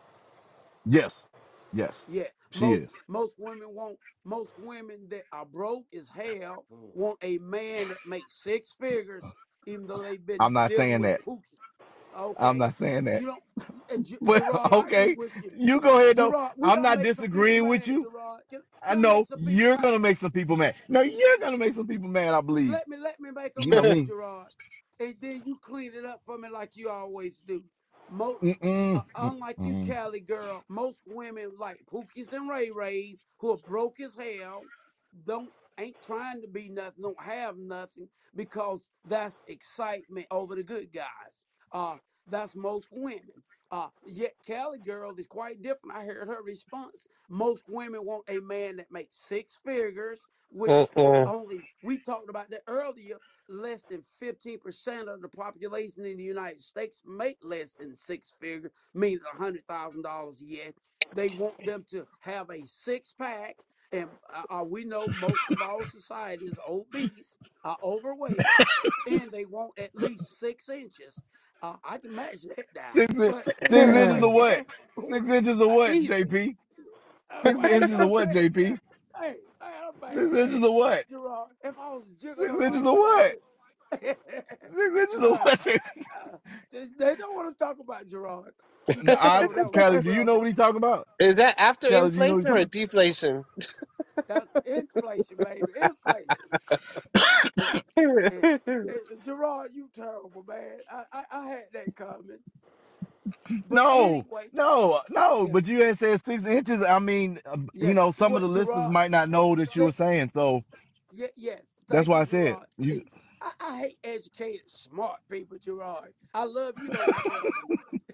Yes. Yes. Yeah. She Most is. most women want. Most women that are broke as hell want a man that makes six figures, even though they've been I'm not dealing saying with that. pookies. I'm Okay. not saying that. You don't. uh, Ge- But Gerard, I agree okay, with you. you go ahead though. Gerard, we I'm gonna not make some people disagreeing with mad. you. Gerard, can, I can I make know some people you're gonna mad? make some people mad. No, you're gonna make some people mad. I believe. Let me let me make them You know mad, me. Gerard, and then you clean it up for me like you always do. Most, uh, Mm-mm. unlike you, Mm-mm. Cali girl, most women like Pookies and Ray Rays who are broke as hell, don't ain't trying to be nothing, don't have nothing because that's excitement over the good guys. Uh, that's most women. Uh, yet Cali girl is quite different. I heard her response. Most women want a man that makes six figures, which Mm-mm. only we talked about that earlier. Less than fifteen percent of the population in the United States make less than six figures, meaning a hundred thousand dollars a year. They want them to have a six pack, and uh, uh, we know most of our society is obese, are overweight, and they want at least six inches. Uh, I can match that now, Six, in- but six inches but of what? yeah, Six inches of what, easily. J P? Uh, Six I ain't inches of gonna what, say it now. J P? Hey, hey, I'm back, Six inches man. of what? Gerard, if I was Six gigolo inches like of you, I what? could. Six inches of uh, what? J P? uh, they, they don't want to talk about Gerard. You No, got to I, know that was Callie, your do you know brother. what he talking about? Is that after Callie, do you know what inflation he or talking? deflation? That's inflation, baby. Inflation. And, and, and Gerard, you terrible, man. I, I, I had that coming. But No, anyway, no, no. yeah, But you had said six inches. I mean, uh, you yeah. know, some of Well, the listeners Gerard, might not know that you were stick. saying. So Yeah, yes. that's Thank why you, I said Gerard. you. See, I, I hate educated, smart people, Gerard. I love you though, my brother.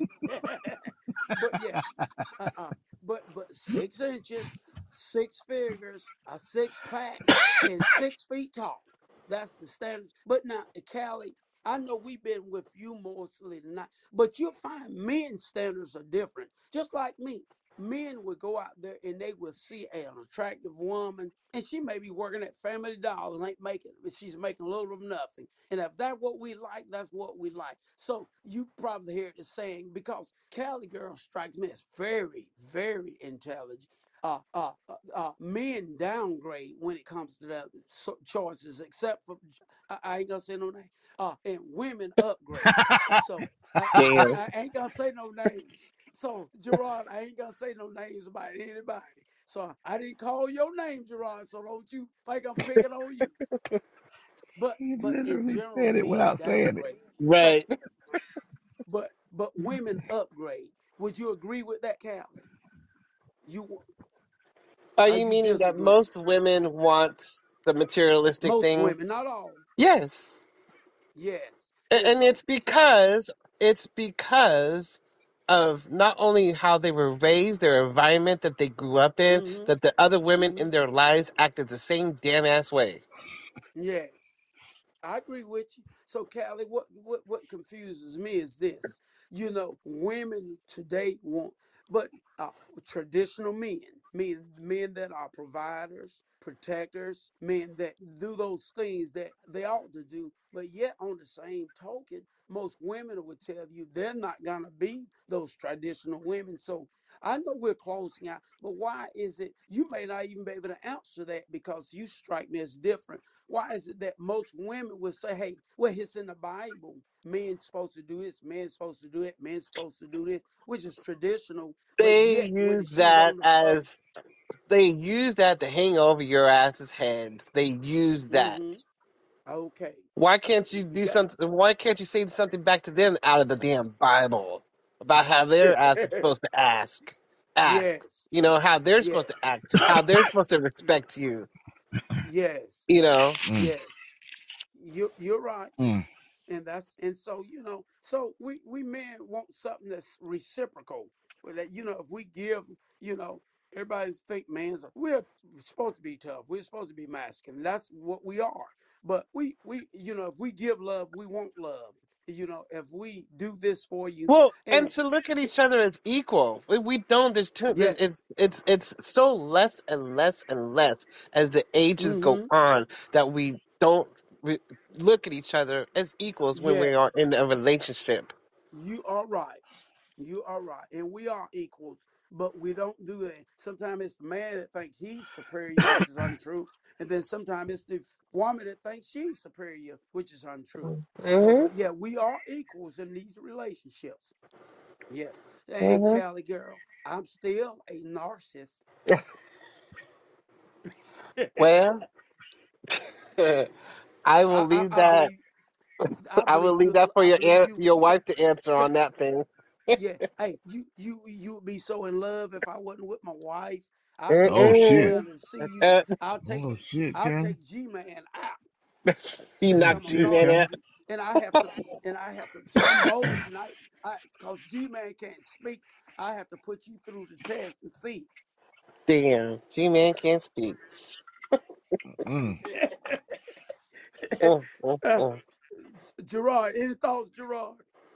But yes, uh, uh, but but six inches, six figures, a six pack, and six feet tall. That's the standards. But now, Callie, I know we've been with you mostly tonight, but you'll find men's standards are different. Just like me, men would go out there and they would see an attractive woman, and she may be working at Family Dollars, ain't making, she's making little of nothing. And if that's what we like, that's what we like. So you probably heard the saying because Cali girl strikes me as very, very intelligent. Uh, uh, uh, uh, men downgrade when it comes to the so- choices, except for I, I ain't gonna say no name. Uh, and women upgrade. So I, I, I Damn. I ain't gonna say no names. So Gerard, I ain't gonna say no names about anybody. So I didn't call your name, Gerard. So don't you think I'm picking on you? But You but in literally general, said it men without saying it. downgrade. So Right. but but women upgrade. Would you agree with that, Callie? You Are or you you meaning that disagree? most women want the materialistic Most thing? women, not all. Yes. Yes. A- And And so, it's Callie. because it's because of not only how they were raised, their environment that they grew up in, Mm-hmm. that the other women Mm-hmm. in their lives acted the same damn ass way. Yes. I agree with you. So, Callie, what, what what confuses me is this. You know, women today want, but uh, traditional men, men, men that are providers, protectors, men that do those things that they ought to do. But yet, on the same token, most women would tell you they're not gonna be those traditional women. So, I know we're closing out, but why is it you may not even be able to answer that because you strike me as different? Why is it that most women will say, hey, well, it's in the Bible. Men's supposed to do this, men's supposed to do it, men's supposed to do this, which is traditional. But They yet, when the use shoe's that on the other, as they use that to hang over your ass's heads. They use that. mm-hmm, Okay. Why can't you do That, something? Why can't you say something back to them out of the damn Bible about how they're ask, supposed to ask, act? yes. You know how they're supposed to Yes. act, how they're supposed to respect you. Yes. You know. Mm, Yes. You you're right. mm. And that's and so you know so we we men want something that's reciprocal well, that you know if we give you know everybody think man's we're supposed to be tough, we're supposed to be masculine, that's what we are, but we we you know if we give love we want love, you know if we do this for you Well, and and to look at each other as equal. We, we don't. There's too. There's, yes. it's it's it's so less and less and less as the ages go Mm-hmm. on that we don't re- look at each other as equals when we are Yes, in a relationship. you are right. You are right. And we are equals, but we don't do that. Sometimes it's the man that thinks he's superior, which is untrue. And then sometimes it's the woman that thinks she's superior, which is untrue. So, Hmm. but yeah, we are equals in these relationships. Yes. Hey, Hmm. Cali girl, I'm still a narcissist. I, Well, I will I, leave I that. believe I I will believe leave you that for I your believe an- you would your too. wife to answer on that thing. Yeah. Hey, you you you would be so in love if I wasn't with my wife. I'll take Oh you shit. somewhere Mm-mm. to see you. Uh, I'll take Oh shit, I'll Cali. take G Man out he since Oh knocked I'm a you, shit, man. Cali. Out. narcissist. And I have to and I have to some bold tonight. I because G Man can't speak. I have to put you through the test and see. Damn, G man can't speak. Mm. Mm, mm, Uh, mm. Gerard, any thoughts, Gerard?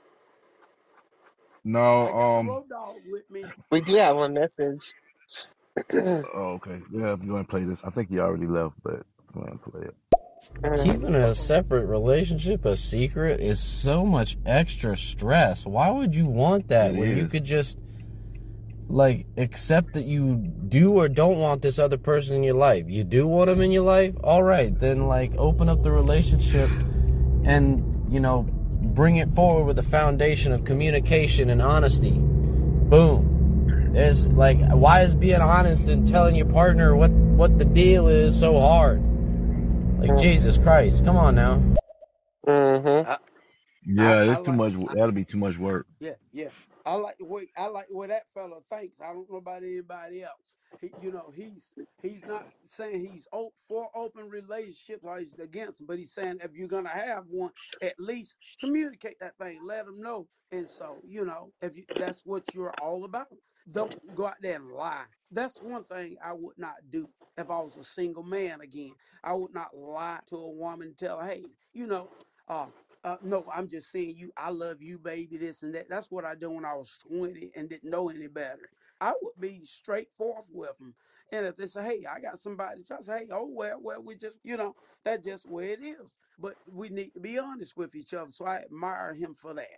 No, I got the um road dog with me. We do have one message. oh, okay. Yeah, if you want to play this. I think he already left, but if you want to play it. Keeping a separate relationship a secret is so much extra stress. Why would you want that It when you is. could just like accept that you do or don't want this other person in your life? You do want them in your life? All right, then like open up the relationship and, you know, bring it forward with a foundation of communication and honesty. Boom. There's like, why is being honest and telling your partner what what the deal is so hard? Like, Jesus Christ, come on now. Mm-hmm. I I, Yeah, I it's too like much. I, That'll be too much work. Yeah, yeah. I like the way I like the way that fella thinks. I don't know about anybody else. He, you know, he's he's not saying he's op- for open relationships or he's against them, but he's saying if you're gonna have one, at least communicate that thing, let them know. And so, you know, if you, that's what you're all about, don't go out there and lie. That's one thing I would not do if I was a single man again. I would not lie to a woman and tell her, hey, you know. Uh, uh, no, I'm just saying you. I love you, baby. This and that. That's what I did when I was twenty and didn't know any better. I would be straightforward with them. And if they say, "Hey, I got somebody," I say, "Hey, oh well, well, we just, you know, that's just the way it is." But we need to be honest with each other. So I admire him for that.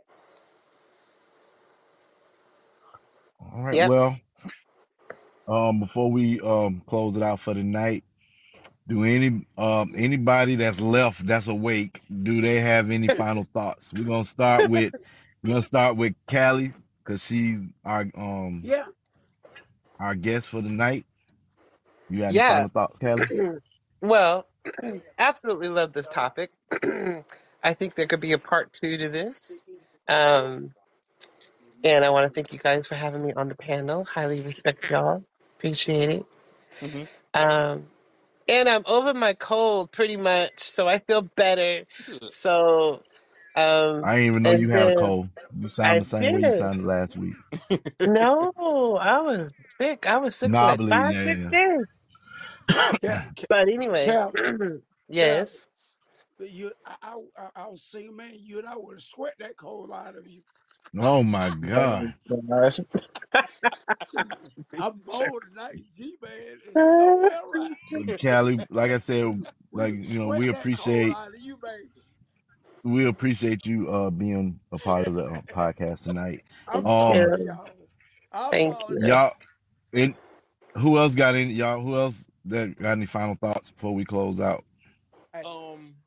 All right. Yep. Well, um, before we um close it out for the night, do any um anybody that's left that's awake, do they have any final thoughts? We're gonna start with we're gonna start with Callie because she's our um Yeah. our guest for the night. You got any Yeah. final thoughts, Callie? Well, absolutely love this topic. I think there could be a part two to this. Um, and I want to thank you guys for having me on the panel. Highly respect y'all. Appreciate it. Mm-hmm. Um, and I'm over my cold pretty much, so I feel better. Good. So, um, I didn't even know and you had a then cold. You sound I the same way you did. sounded last week. No, I was sick. I was sick for No, I like believe five, yeah, six yeah. days. Cal, But anyway, Cal, Cal, yes. you, I, I, I, I was single man. You and I would have sweat that cold out of you. Oh my Oh God. my gosh. See, I'm bold tonight. G man is nowhere around. Callie, like I said, We like would you know, sweat we that cold appreciate out of you, baby. we appreciate you uh being a part of the uh, podcast tonight. I'm Thank Um, sorry, you. y'all. I Thank you. y'all, apologize. and who else got any y'all? Who else that got any final thoughts before we close out? Hey, Um,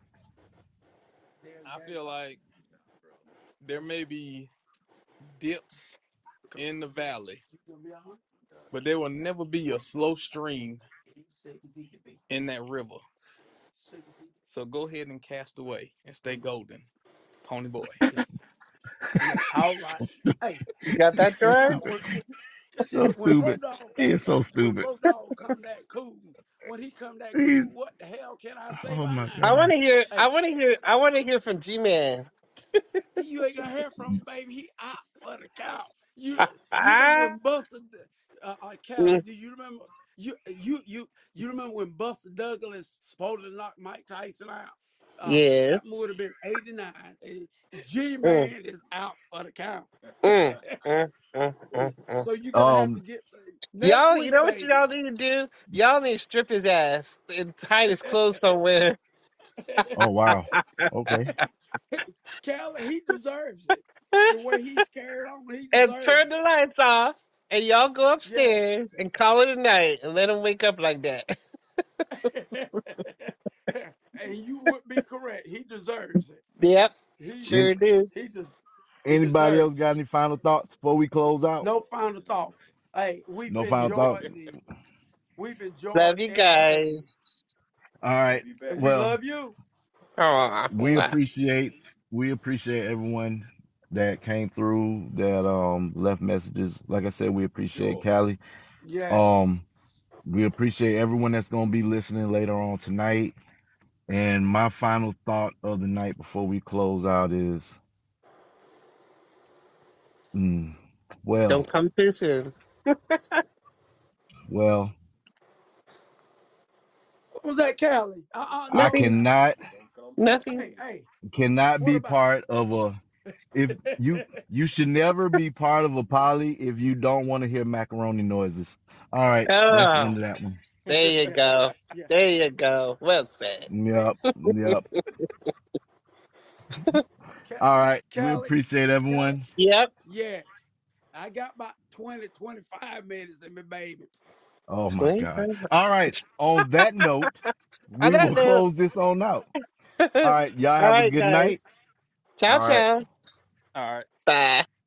I feel like there may be dips in the valley, but there will never be a slow stream in that river. So go ahead and cast away and stay golden, pony boy. Yeah, yeah. All right. so stupid. Hey, You got see, that, so see, George? stupid. when So when stupid. Road Dog, He is so when stupid. Road Dog come that cool, when he come that He's cool, what the hell can I say oh my behind I it? want god. to hear. I Hey, want to hear. I want to hear from G Man. you ain't gonna hear from him, baby. He out for the count. You you remember when Buster uh, uh Callie, do you remember you you you you remember when Buster Douglas supposed to knock Mike Tyson out? Uh Yes. that would have been eighty-nine. G Mm, Man is out for the count. mm, mm, mm, mm, mm. So you're gonna have to Um get next Y'all, you week, know what baby. y'all need to do? Y'all need to strip his ass and hide his clothes somewhere oh wow. Okay. Callie, he deserves it. The way he's carried on, he and turn deserves the it. lights off, and y'all go Yes. upstairs and call it a night and let him wake up like that. And you would be correct. He deserves it. Yep, He Any, sure do. he does he anybody else deserves it. got any final thoughts before we close out? No final thoughts. Hey, we've No final thoughts? enjoyed the we've enjoyed Love you everything. guys. All right. Be And back. we Well, love you. we Aw. appreciate we appreciate everyone that came through that um left messages. Like I said, we For appreciate sure. Callie. Yes. Um we appreciate everyone that's gonna be listening later on tonight. And my final thought of the night before we close out is mm, well, Don't come too soon. well, What was that, Callie? Uh-uh, I no. Nothing. cannot Don't come too Nothing. Hey, soon. hey, cannot what be about part of a if you you should never be part of a poly if you don't want to hear macaroni noises. All right, that's the Oh, end of that one. there you yeah, go. yeah. There you go. Well said. Hey, Yep, yep. Ca- All right, we Callie, appreciate Callie, everyone. Yep. yes. I got about twenty, twenty-five minutes in me, baby. Oh my God. twenty-seven. All right. On that note, On we that will note. close this on out. All All right, y'all have a right, good night. guys. Ciao, All right. ciao. All right. Bye.